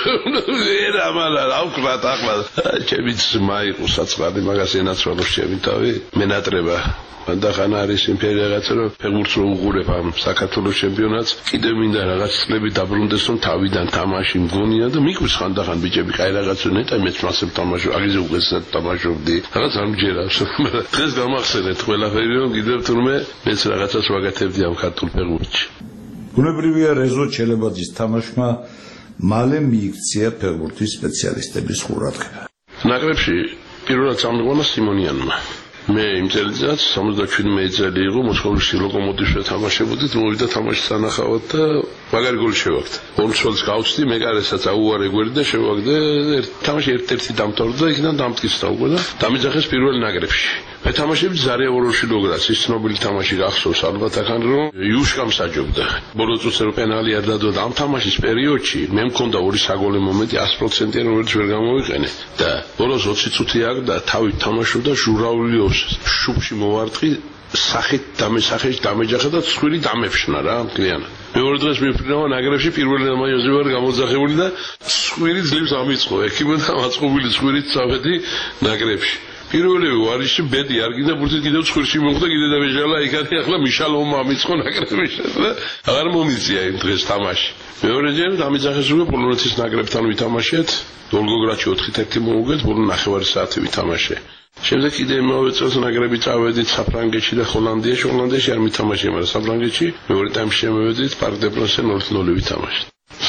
ერა მარა რა ვკრათ ახლა. ჩემი ძმა იყო საწყალი, მაგას ენაცვალოს ჩემი თავი. მენატრება ხანდახან არის იმფერი რაღაცა რომ ფეხბურთს რო უყურებ ამ საქართველოს ჩემპიონატს კიდევ მინდა რაღაც წლები დაბრუნდეს რომ თავიდან თამაში მგონია და მიყვეს ხანდახან ბიჭები კაი რაღაცა ნეტა მეც მასებ თამაშობ აგიზე უგესად თამაშობდი რაღაც არ მჯერავს დღეს გამახსენეთ ყველაფერი რომ კიდევ თურმე მეც რაღაცას ვაგათებდი ამ ქართულ ფეხბურთში ბუნებრივია რეზო ჩელებაძის თამაშმა მალე მიიქცია ფეხბურთის სპეციალისტების ყურადღება ნაკრებში პირველად წამოყვანა სიმონიანმა მე იმ წელიწადს 77 წელი იყო მოსკოვის ლოკომოტივში თამაშობდით მოვიდა თამაშის სანახავად და მაგარი გოლი შევაგდე. ორცოლს გავწდი, მეკარესაც აუარე გვერდი და შევაგდე თამაში ერთ-ერთი დამთავრდა იქიდან დამტკიცდა უკვე და დამიძახეს პირველ ნაკრებში. მე თამაშები ზარია ვოროშილოგრას ის ცნობილი თამაში გახსოვს ალბათ ახან რომ იუშკამ საჯობდა. ბოლო წუთზე რო პენალი არ დადო ამ თამაშის პერიოდში მე მქონდა ორი საგოლე მომენტი 100%-იან რომელიც ვერ გამოვიყენე და ბოლოს 20 წუთი აღდა თავით თამაშობდა ჟურავლიოს შუბში მოვარტყი სახით დამესახეში დამეჯახა და ცხვირი დამეფშნა რა მთლიანად. მეორე დღეს მიფრინავა ნაკრებში პირველი დამაჟზე ვარ გამოძახებული და ცხვირი ძლივს ამიწყო. ექიმი და მაწყობილი ცხვირით წავედი ნაკრებში. პირველი ვარიში ბედი არ გინდა ბურთით კიდევ ცხვირში მოხვდა კიდე დამეჟალა იქ არის ახლა მიშალოვმა ამიწყო ნაკრებში და აღარ მომიწია იმ დღეს თამაში. მეორეჯერ დამიძახეს უკვე პოლონეთის ნაკრებთან ვითამაშეთ. ვოლგოგრადში 4-1 მოუგეთ, ბოლო 9 საათი ვითამაშე. შემდეგ კიდე იმავე წელს ნაკრები წავედით საფრანგეთში და ჰოლანდიაში. ჰოლანდიაში არ მითამაშე, მაგრამ საფრანგეთში მეორე ტაიმში შემოვედით პარკ დე პრანსზე 0-0 ვითამაშეთ.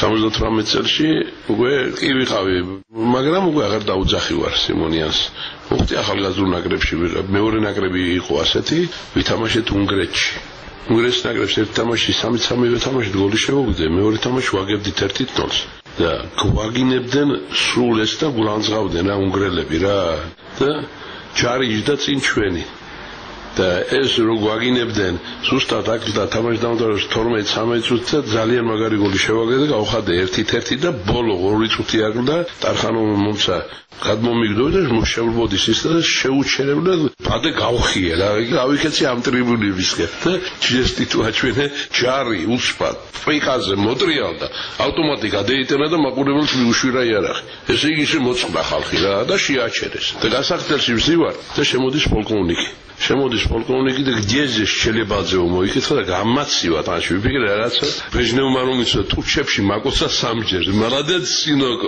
78 წელში უკვე კი ვიყავი, მაგრამ უკვე აღარ დაუძახი ვარ სიმონიანს. მოხდი ახალგაზრდულ ნაკრებში ვიყავ. მეორე ნაკრები იყო ასეთი, ვითამაშეთ უნგრეთში. უნგრეთის ნაკრებს ერთ თამაში 3-3 თამაშით გოლი შევუგდე, მეორე თამაში ვაგებდით 1-0-ს. და გვაგინებდნენ სრულ ეს და გულანძღავდნენ რა უნგრელები რა და ჯარი იჯდა წინ ჩვენი და ეს რო გვაგინებდნენ ზუსტად აქ და თამაში დამთავრდა 12-13 წუთი და ძალიან მაგარი გოლი შევაგდე და გავხადე 1-1 და ბოლო 2 წუთი აღდა ტარხანოვმა მომცა გადმომიგდო და მოშევრბოდის ის და შეუჩერებდა ბადე გავხიე რა გავიქეცი ამ ტრიბუნებისკენ და ჯესტი თუ აჩვენე ჯარი უსპად ფრიკაზე მოტრიალდა ავტომატი გადაიტანა და მაყურებელს მიუშვირა იარაღი ესე იგი შემოწყდა ხალხი რა და შეაჩერეს და გასახდელში ვზივარ და შემოდის პოლკოვნიკი შემოდის პოლკოვნიკი და გძეზე შელebadzეო მოიქეცხა და გამაცივა თაში ვიფიქრე რაღაცა ბრეჟნევმა რომ იცოდა თურქებში მაკოცა სამჯერ მალადეც სინოკო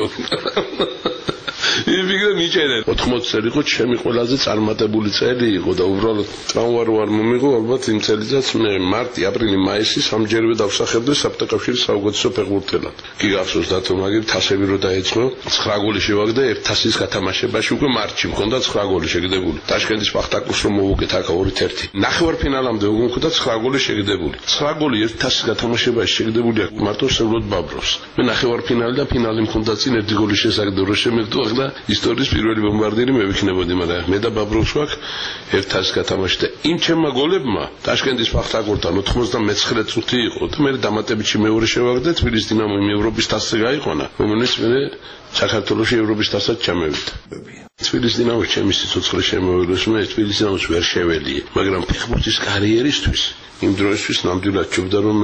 ვიფიქრე მიჭერე 80 წელი იყო ჩემი ყველაზე წარმატებული წელი იყო და უბრალოდ ტრამვა რო არ მომიღო ალბათ იმ წელიწადს მე მარტი აპრილი მაისი სამჯერვე დავსახებდი საბჭოთა საუკეთესო ფეხბურთელად კი გახსოვს დათო მაგერ თასები რო დაეწყო 9 გოლი შევაგდე ერთ თასის გათამაშებაში უკვე მარტში მქონდა 9 გოლი შეგდებული ტაშკენტის სპარტაკუს რომ მოვუკეთ აქ 2-1 ნახევარფინალამდე უკვე მქონდა 9 გოლი შეგდებული 9 გოლი ერთ თასის გათამაშებაში შეგდებული მარტო სევლოდ ბაბროს მე ნახევარფინალი და ფინალი მქონდა წინ ერთი გოლი შესაგდო რო შემედგო და ისტორიის პირველი ბომბარდირი მე ვიქნებოდი, მაგრამ მე და ბაბროვს ვაკ ერთ-ას გათამაშე და იმ ჩემმა გოლებმა ტაშკენტის სპარტაკურთან 99 წუთი იყო და მე დამატებითში მეორე შევაგდე თბილისის დინამომ ევროპის თასზე გაიყვანა, რომელიც მე საქართველოში ევროპის თასად ჩამევიდა. თბილისის დინამო ჩემი სიცოცხლე შემოიღოს, მე თბილისის დინამოს ვერ შეველიე, მაგრამ ფეხბურთის კარიერისთვის იმ დროისთვის ნამდვილად ჭირდა რომ მე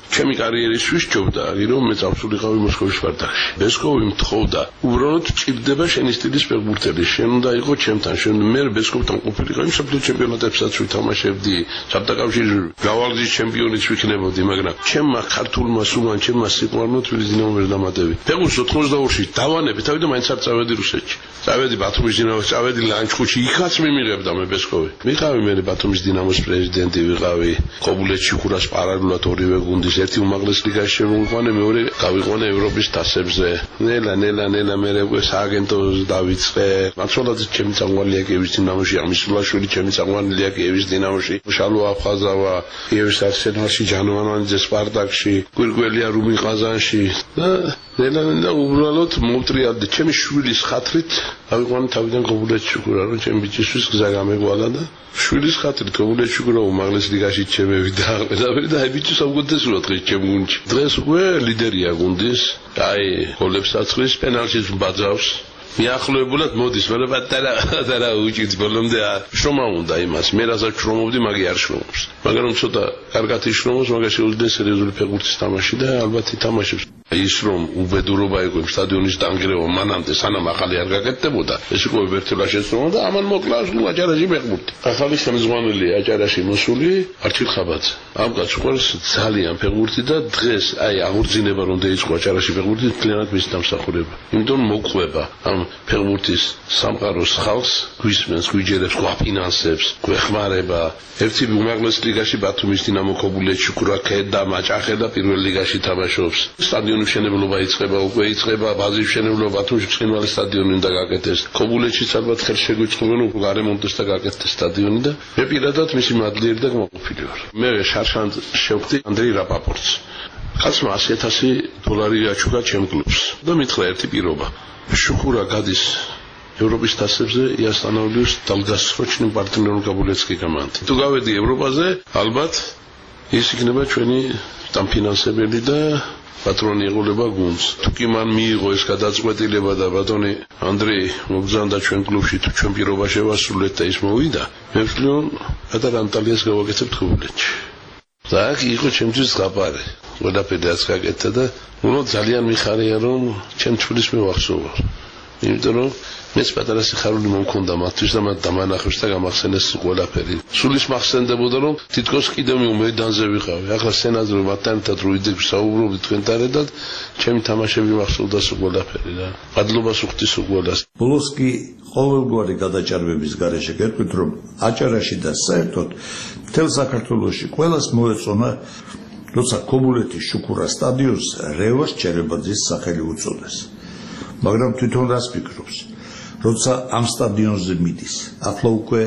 ჩემი კარიერისთვის ჯობდა რომ მე წავსულიყავი მოსკოვის სპარტაკში. ბესკოვი მთხოვდა, უბრალოდ ჭირდება შენი სტილის ფეხბურთელი, შენ უნდა იყო ჩემთან, შენ მე ბესკოვთან ყოფილიყავი საბჭოთა ჩემპიონატებსაც ვითამაშებდი, საბჭოთა კავშირის გავალდის ჩემპიონიც ვიქნებოდი, მაგრამ ჩემმა ქართულმა სულმა, ჩემმა სიყვარულმა თბილისის დინამომ ვერ დამატები. ფეხბურთს 82-ში დავანები, თავი და მაინც არ წავედი რუსეთში. წავედი ბათუმის დინამოში, წავედი ლანჩხუთში, იქაც მიმიღებდა მე ბესკოვი. ვიყავი მე ბათუმის დინამოს პრეზიდენტი ვიყავი, ქობულეთში ხურას პარალელურად ორივე გუნდის ერთი უმაღლეს ლიგაში შემოვიყვანე, მეორე გავიყვანე ევროპის თასებზე. ნელა მე სააგენტოს დავიწყე. მაცოლაძე ჩემი წამყვანია კიევის დინამოში, ამისულაშვილი ჩემი წამყვანია კიევის დინამოში, შალო აფხაზავა კიევის არსენალში, ჯანოვანიძე სპარტაკში, კვირკველია რუბინ ყაზანში და ნელა უბრალოდ მომტრიალდი ჩემი შვილის ხათრით ავიყვანე თავიდან ქობულეთში ხურა, რომ ჩემი ბიჭისთვის გზა გამეგვალა და შვილის ხათრით ქობულეთში ხურა უმაღლეს ლიგაში ჩემევიდა ყველაფერი და აი ბიჭი საუკეთესოა დღეს ჩემ გუნდში. დღეს უკვე ლიდერია გუნდის, აი გოლებს აწყლის, პენალტის ბაძავს. მიახლოებულად მოდის, მაგრამ პატარა უჭირს ბოლომდე შრომა უნდა იმას. მე რასაც შრომობდი, მაგი არ შრომობს. მაგრამ ცოტა კარგად იშრომობს, მაგას შეუძლია სერიოზული ფეხბურთის თამაში და ალბათ ითამაშებს. ის რომ უბედურობა იყო სტადიონის დანგრევა მანამდე, სანამ ახალი არ გაკეთდებოდა, ეს იყო ვერტელა შეცდომა და ამან მოკლა აჭარაში ფეხბურთი. ახალი შემზღვანელი აჭარაში მოსული არჩილ ხაბაძე. ამ კაცს უყვარს ძალიან ფეხბურთი და დღეს აი აღორძინება რომ დაიწყო აჭარაში ფეხბურთი ძალიანად მის დამსახურება. იმიტომ მოყვება ამ ფეხბურთის სამყაროს ხალხს, გვისმენს, გვიჯერებს, გვაფინანსებს, გვეხმარება. ერთი უმაღლეს ლიგაში ბათუმის დინამო ქობულეთში კურაქედა, მაჭახელა პირველ ლიგაში თამაშობს. სტადიონის მშენებლობა იწყება, ბაზის მშენებლობა ბათუმში ცხინვალე სტადიონი უნდა გაკეთდეს. ქობულეთშიც ალბათ ხელს შეგვიწყობენ უკვე გარემონტეს და გაკეთდეს სტადიონი და მე პირადად მისი მადლიერი და გმოყოფილი ვარ. მე შარშან შევხვდი ანდრეი რაპაპორტს. კაცმა $100,000 აჩუქა ჩემ კლუბს და მითხრა ერთი პირობა. შუქურა გადის ევროპის თასებზე იასტანაულიუს დალგასროჩნი პარტნიორულ კაბულეთსკი კომანდი. თუ გავედი ევროპაზე, ალბათ ის იქნება ჩვენი დამფინანსებელი და პატრონი ეყოლება გუნდს. თუ კი მან მიიღო ეს გადაწყვეტილება და ბატონი ანდრეი მოგზავნდა ჩვენ კლუბში, თუ ჩვენ პირობა შევასრულეთ და ის მოვიდა, მე ვთვლი რომ პატარა ანტალიას გავაკეთებთ ქობულეთში. და აქ იყო ჩემთვის ზღაპარი. ყველაფერი რაც გაკეთდა და უნდა ძალიან მიხარია რომ ჩემ თვლის მე ვახსოვარ. იმიტომ რომ მეც პატარა სიხარული მომქონდა მათთვის და მათ დამანახებს და გამახსენეს ყველაფერი. სულის მახსენდებოდა რომ თითქოს კიდევ მედანზე ვიყავი. ახლა სენაძრო მათთან ერთად რო ვიდექ საუბრობდი თქვენთან ერთად, ჩემი თამაშები მახსოვდა ყველაფერი რა. მადლობას უხდის ყველას. ბოლოს კი ყოველგვარი გადაჭარბების გარეშე გეტყვით რომ აჭარაში და საერთოდ მთელ საქართველოში ყველას მოეწონა როცა ქობულეთის შუქურა სტადიონს რევას ჩერებაძის სახელი უწოდეს. მაგრამ თვითონ რას ფიქრობს? როცა ამ სტადიონზე მიდის, ახლა უკვე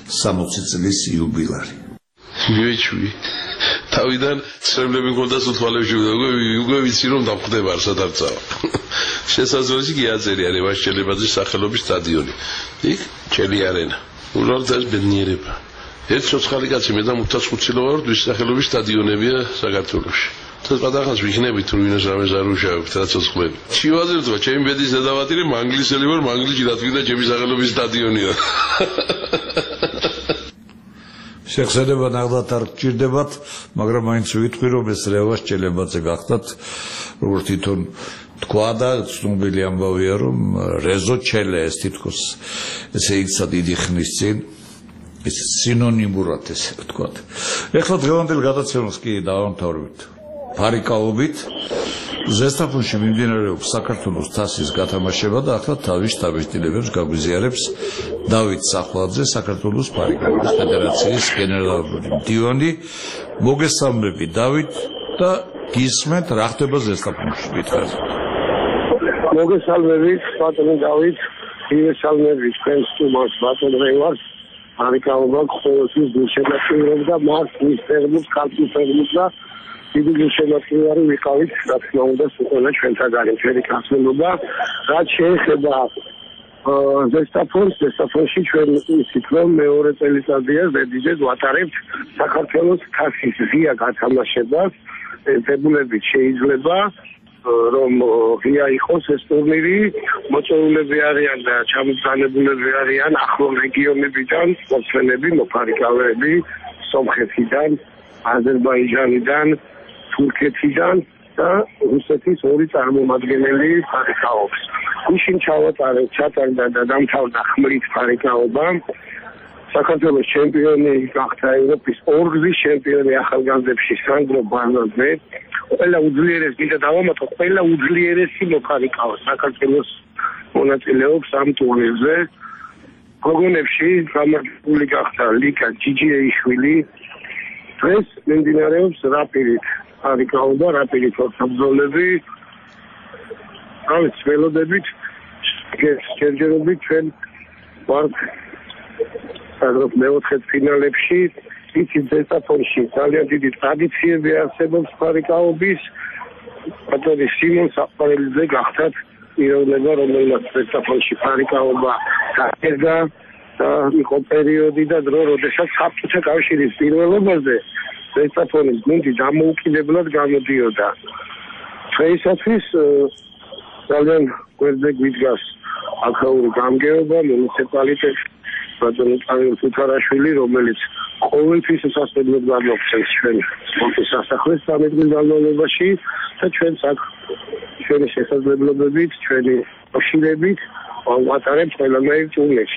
60 წლის იუბილარი. მივეჩვი. თავიდან ცრემლები მქონდა სუთვალებში და უკვე ვიცი რომ დამხვდება სადარწავა. შესაძლოა კი აწერია რევას ჩერებაძის სახელობის სტადიონი. იქ ჩელი არენა. უბრალოდ ეს ბედნიერება. ერთ ცოცხალი კაცი მე და 505 ვარ, ვის სახელობის სტადიონებია საქართველოში. თქოს პატარხანს ვიქნებით თუ ვინოს რამეს არ უშავებთ რა ცოცხლები. შევაძლებთ ჩემი ბედის დედავატირი მანგლისელი ვარ, მანგლისში რა თქმა უნდა ჩემი სახელობის სტადიონია. შეხსენება ნახდათ არ გჭირდებათ, მაგრამ მაინც ვიტყვი რომ ეს რევას ჩერებაძე გახდათ, როგორც თვითონ თქვა და ცნობილი ამბავია რომ რეზო ჩელე ეს თითქოს ესე იქცა დიდი ხნის წინ ეს სინონიმურად ესე ვთქვათ. ეხლა დღევანდელ გადაცემას კი დავამთავრებთ. ფარიკაობით ზესტაფონში მიმდინარეობს საქართველოს თასის გათამაშება და ახლა თავის შტაბ-ეტილებებს გაგვიზიარებს დავით სახვლაძე, საქართველოს ფარიკაობის ფედერაციის გენერალური მდივანი. მოგესალმები დავით და გისმენთ რა ხდება ზესტაფონში მითხარ. მოგესალმებით ბატონო დავით, მოგესალმებით თქვენ სტუმარს ბატონ რევას. ფარიკაობა ყოველთვის გულშემატკივრობს და მას მის ფეხბურთს, ქართულ ფეხბურთს და დიდი გულშემატკივარი ვიყავით, რა თქმა უნდა, სულ ჩვენთაგანი ჩვენი გასვლობა. რაც შეეხება ზესტაფონში ჩვენ ისიც რომ მეორე წელიწადია ზედიზედ ვატარებთ საქართველოს თასის ღია გათამაშებას. დებულებით შეიძლება რომ ღია იყოს ეს ტურნირი, მოწვეულები არიან და ჩამოყალიბებულები არიან ახლო რეგიონებიდან, სპორტსმენები, მოფარიკავეები, სომხეთიდან, აზერბაიჯანიდან, თურქეთიდან და რუსეთის ორი წარმომადგენელი ფარიკაობს. გუშინ ჩატარდა და დამთავრდა ხმლით ფარიკაობა. საქართველოს ჩემპიონი გახდა ევროპის ორგზის ჩემპიონი ახალგაზრდებში სანდრო ბარნაძე. ყველა უძლიერესი კიდე დავამატო, ყველა უძლიერესი მოფარიკაო საქართველოს მონაწილეობს ამ ტურნირზე. გოგონებში გამარჯვებული გახდა ლიკა ჯიჯიეიშვილი. დღეს მიმდინარეობს რაპირით ფარიკაობა, რაპირით ორთაბრძოლები. ამის ველოდებით ჯერჯერობით ჩვენ ვართ აგროფ მეოთხედფინალებში. იცით ზესტაფონში ძალიან დიდი ტრადიციები არსებობს ფარიკაობის. ბატონი სიმონ საყვარელიძე გახდათ პიროვნება, რომელმაც ზესტაფონში ფარიკაობა გაერგა და იყო პერიოდი და დრო, როდესაც საბჭოთა კავშირის პირველობაზე ზესტაფონის გუნდი დამოუკიდებლად გამოდიოდა. დღეისათვის ძალიან გვერდზე გვიდგას აქაური გამგეობა მუნიციპალიტეტში. ბატონი წავილი თუთარაშვილი, რომელიც ყოველთვის სასწრაფოდ გამოხსენს ჩვენ სპორტის სასახლეს სამი დღის განმავლობაში და ჩვენს აქ ჩვენი შესაძლებლობებით, ჩვენი ოფშირებით ვატარებთ ყველანაირ ტურნირს.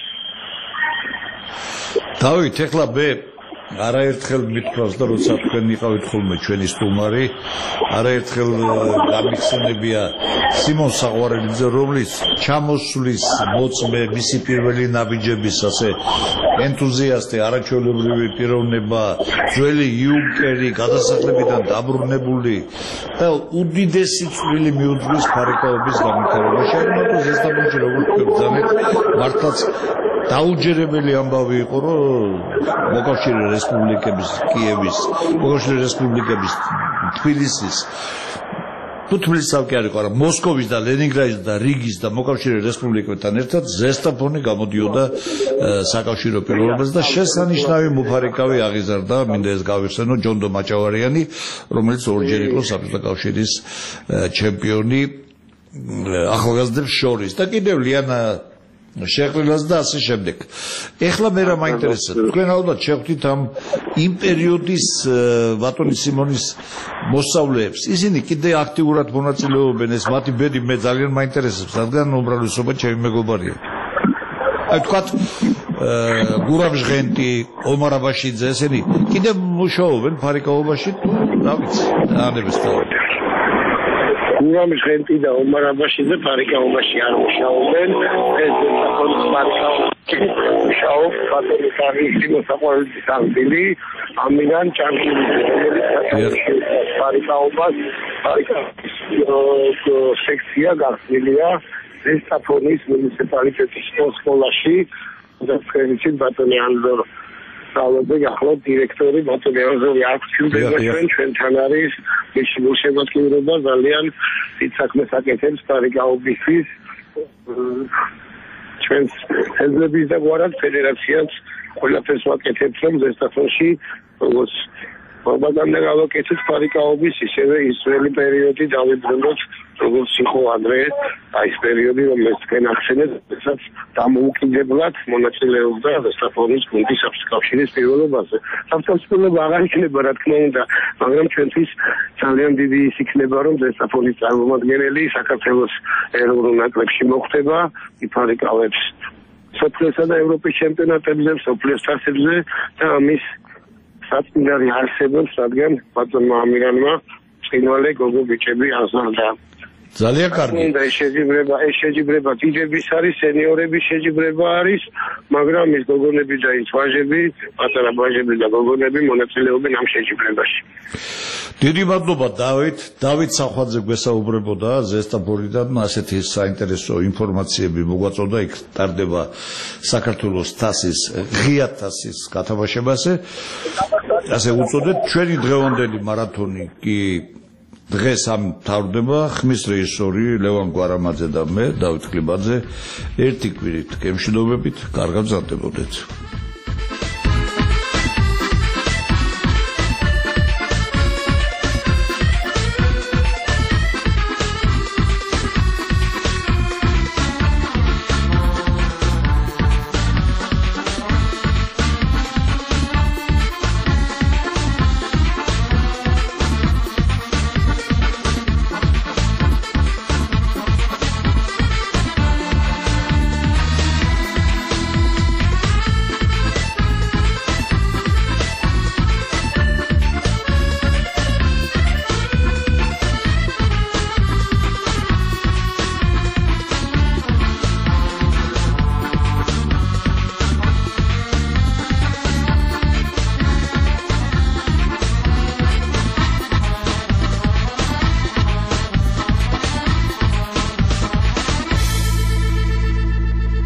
დავით, ეხლა მე არაერთხელ მithქვავს და როცა თქვენ იყავით ხოლმე ჩვენი სტუმარი, არაერთხელ გამიხსენებია სიმონ საყვარელიძე, რომლის ჩამოსვლის მოწმე, მისი პირველი ნაბიჯების ასე ენთუზიასტი, არაჩვეულებრივი პიროვნება, ძველი იუნკერი, გადასახლებიდან დაბრუნებული და უდიდესი წვლილი მიუძღვის ფარიკაობის განვითარებაში. არ მარტო ზესტაფონში, როგორც ვბრძანეთ, მართლაც დაუჯერებელი ამბავი იყო, რომ მოკავშირე რესპუბლიკების კიევის, მოკავშირე რესპუბლიკების თბილისის, თუ თბილისის არ იყო, არა, მოსკოვის და ლენინგრადის და რიგის და მოკავშირე რესპუბლიკებთან ერთად ზესტაფონი გამოდიოდა საკავშირო პიროვნებას და შესანიშნავი მოფარიკავი აღიზარდა, მინდა ეს გავიხსენო, ჯონდო მაჭავარიანი, რომელიც ორჯერ იყო საბჭოთა კავშირის ჩემპიონი ახალგაზრდებს შორის და კიდევ ლიანა შეყრილას და ასე შემდეგ. ეხლა მე რა მაინტერესებს, თქვენ ალბათ შეხვდით ამ იმ პერიოდის ბატონი სიმონის მოსწავლეებს. ისინი კიდე აქტიურად მონაწილეობენ, ეს მათი ბედი მე ძალიან მაინტერესებს, რადგან უმრავლესობა ჩემი მეგობარია. აი თქვათ გურამ ჟღენტი, ომარ აბაშიძე, ესენი კიდე მუშაობენ ფარიკაობაში თუ რა ვიცი, ანებს თავი. გურამ ჟღენტი და ომარ აბაშიძე ფარიკაობაში არ მუშაობენ, ეს საფონის ფარიკაობაში მუშაობს ბატონი სიმონ საყვარელიძის აღზრდილი ამირან ჭანჭულიძე, რომელიც ფარიკაობას სექცია გახსნილია ზესტაფონის მუნიციპალიტეტის სკოლაში და თქვენიცით ბატონი ანზორ სწავლობენ ახლობ დირექტორი ბატონი ანზორი აქციონერია ჩვენთან არის მისი მუშებასკირობა ძალიან დიდ საქმეს აკეთებს ფარიკაობისთვის ჩვენს ეზლების და გვარად ფედერაციაც ყველაფერს ვაკეთებთ რომ ზესტაფონში როგორც პროპაგანდა გავაკეთოთ ფარიკაობის ისევე ისრაელი პერიოდი დავიბრუნოთ როგორც იყო ადრე აი ეს პერიოდი რომელიც თქვენ ახსენეთ რასაც დამოუკიდებლად მონაწილეობდა ზესტაფონის გუნდის საბჭოთა კავშირის პირველობაზე საბჭოთა აღარ იქნება რა თქმა უნდა მაგრამ ჩვენთვის ძალიან დიდი ის იქნება რომ ზესტაფონის წარმომადგენელი საქართველოს ეროვნულ ნაკრებში მოხვდება იფარიკავებს სოფლიოსა და ევროპის ჩემპიონატებზე სოფლიოს თასებზე და ამის საწინდარი არსებობს, რადგან ბატონმა ამირანმა ცხინვალე გოგო ბიჭები აზარდა. ძალიან კარგი. ეს შეჯიბრება დიდების არის, სენიორების შეჯიბრება არის, მაგრამ ის გოგონები და ის ვაჟები, პატარა ვაჟები და გოგონები მონაწილეობენ ამ შეჯიბრებაში. დიდი მადლობა დავით სახვაძე გვესაუბრებოდა ზესტაფონიდან ასეთი საინტერესო ინფორმაციები მოგვაწოდა იქ ტარდება საქართველოს თასის ღია თასის გათამაშებაზე ასე უწოდეთ ჩვენი დღევანდელი მარათონი კი დღეს ამ თავდება ხმის რეჟისორი ლევან გვარამაძე და მე დავით კლიბაძე ერთი კვირით გემშვიდობებით კარგად მზადდებოდეთ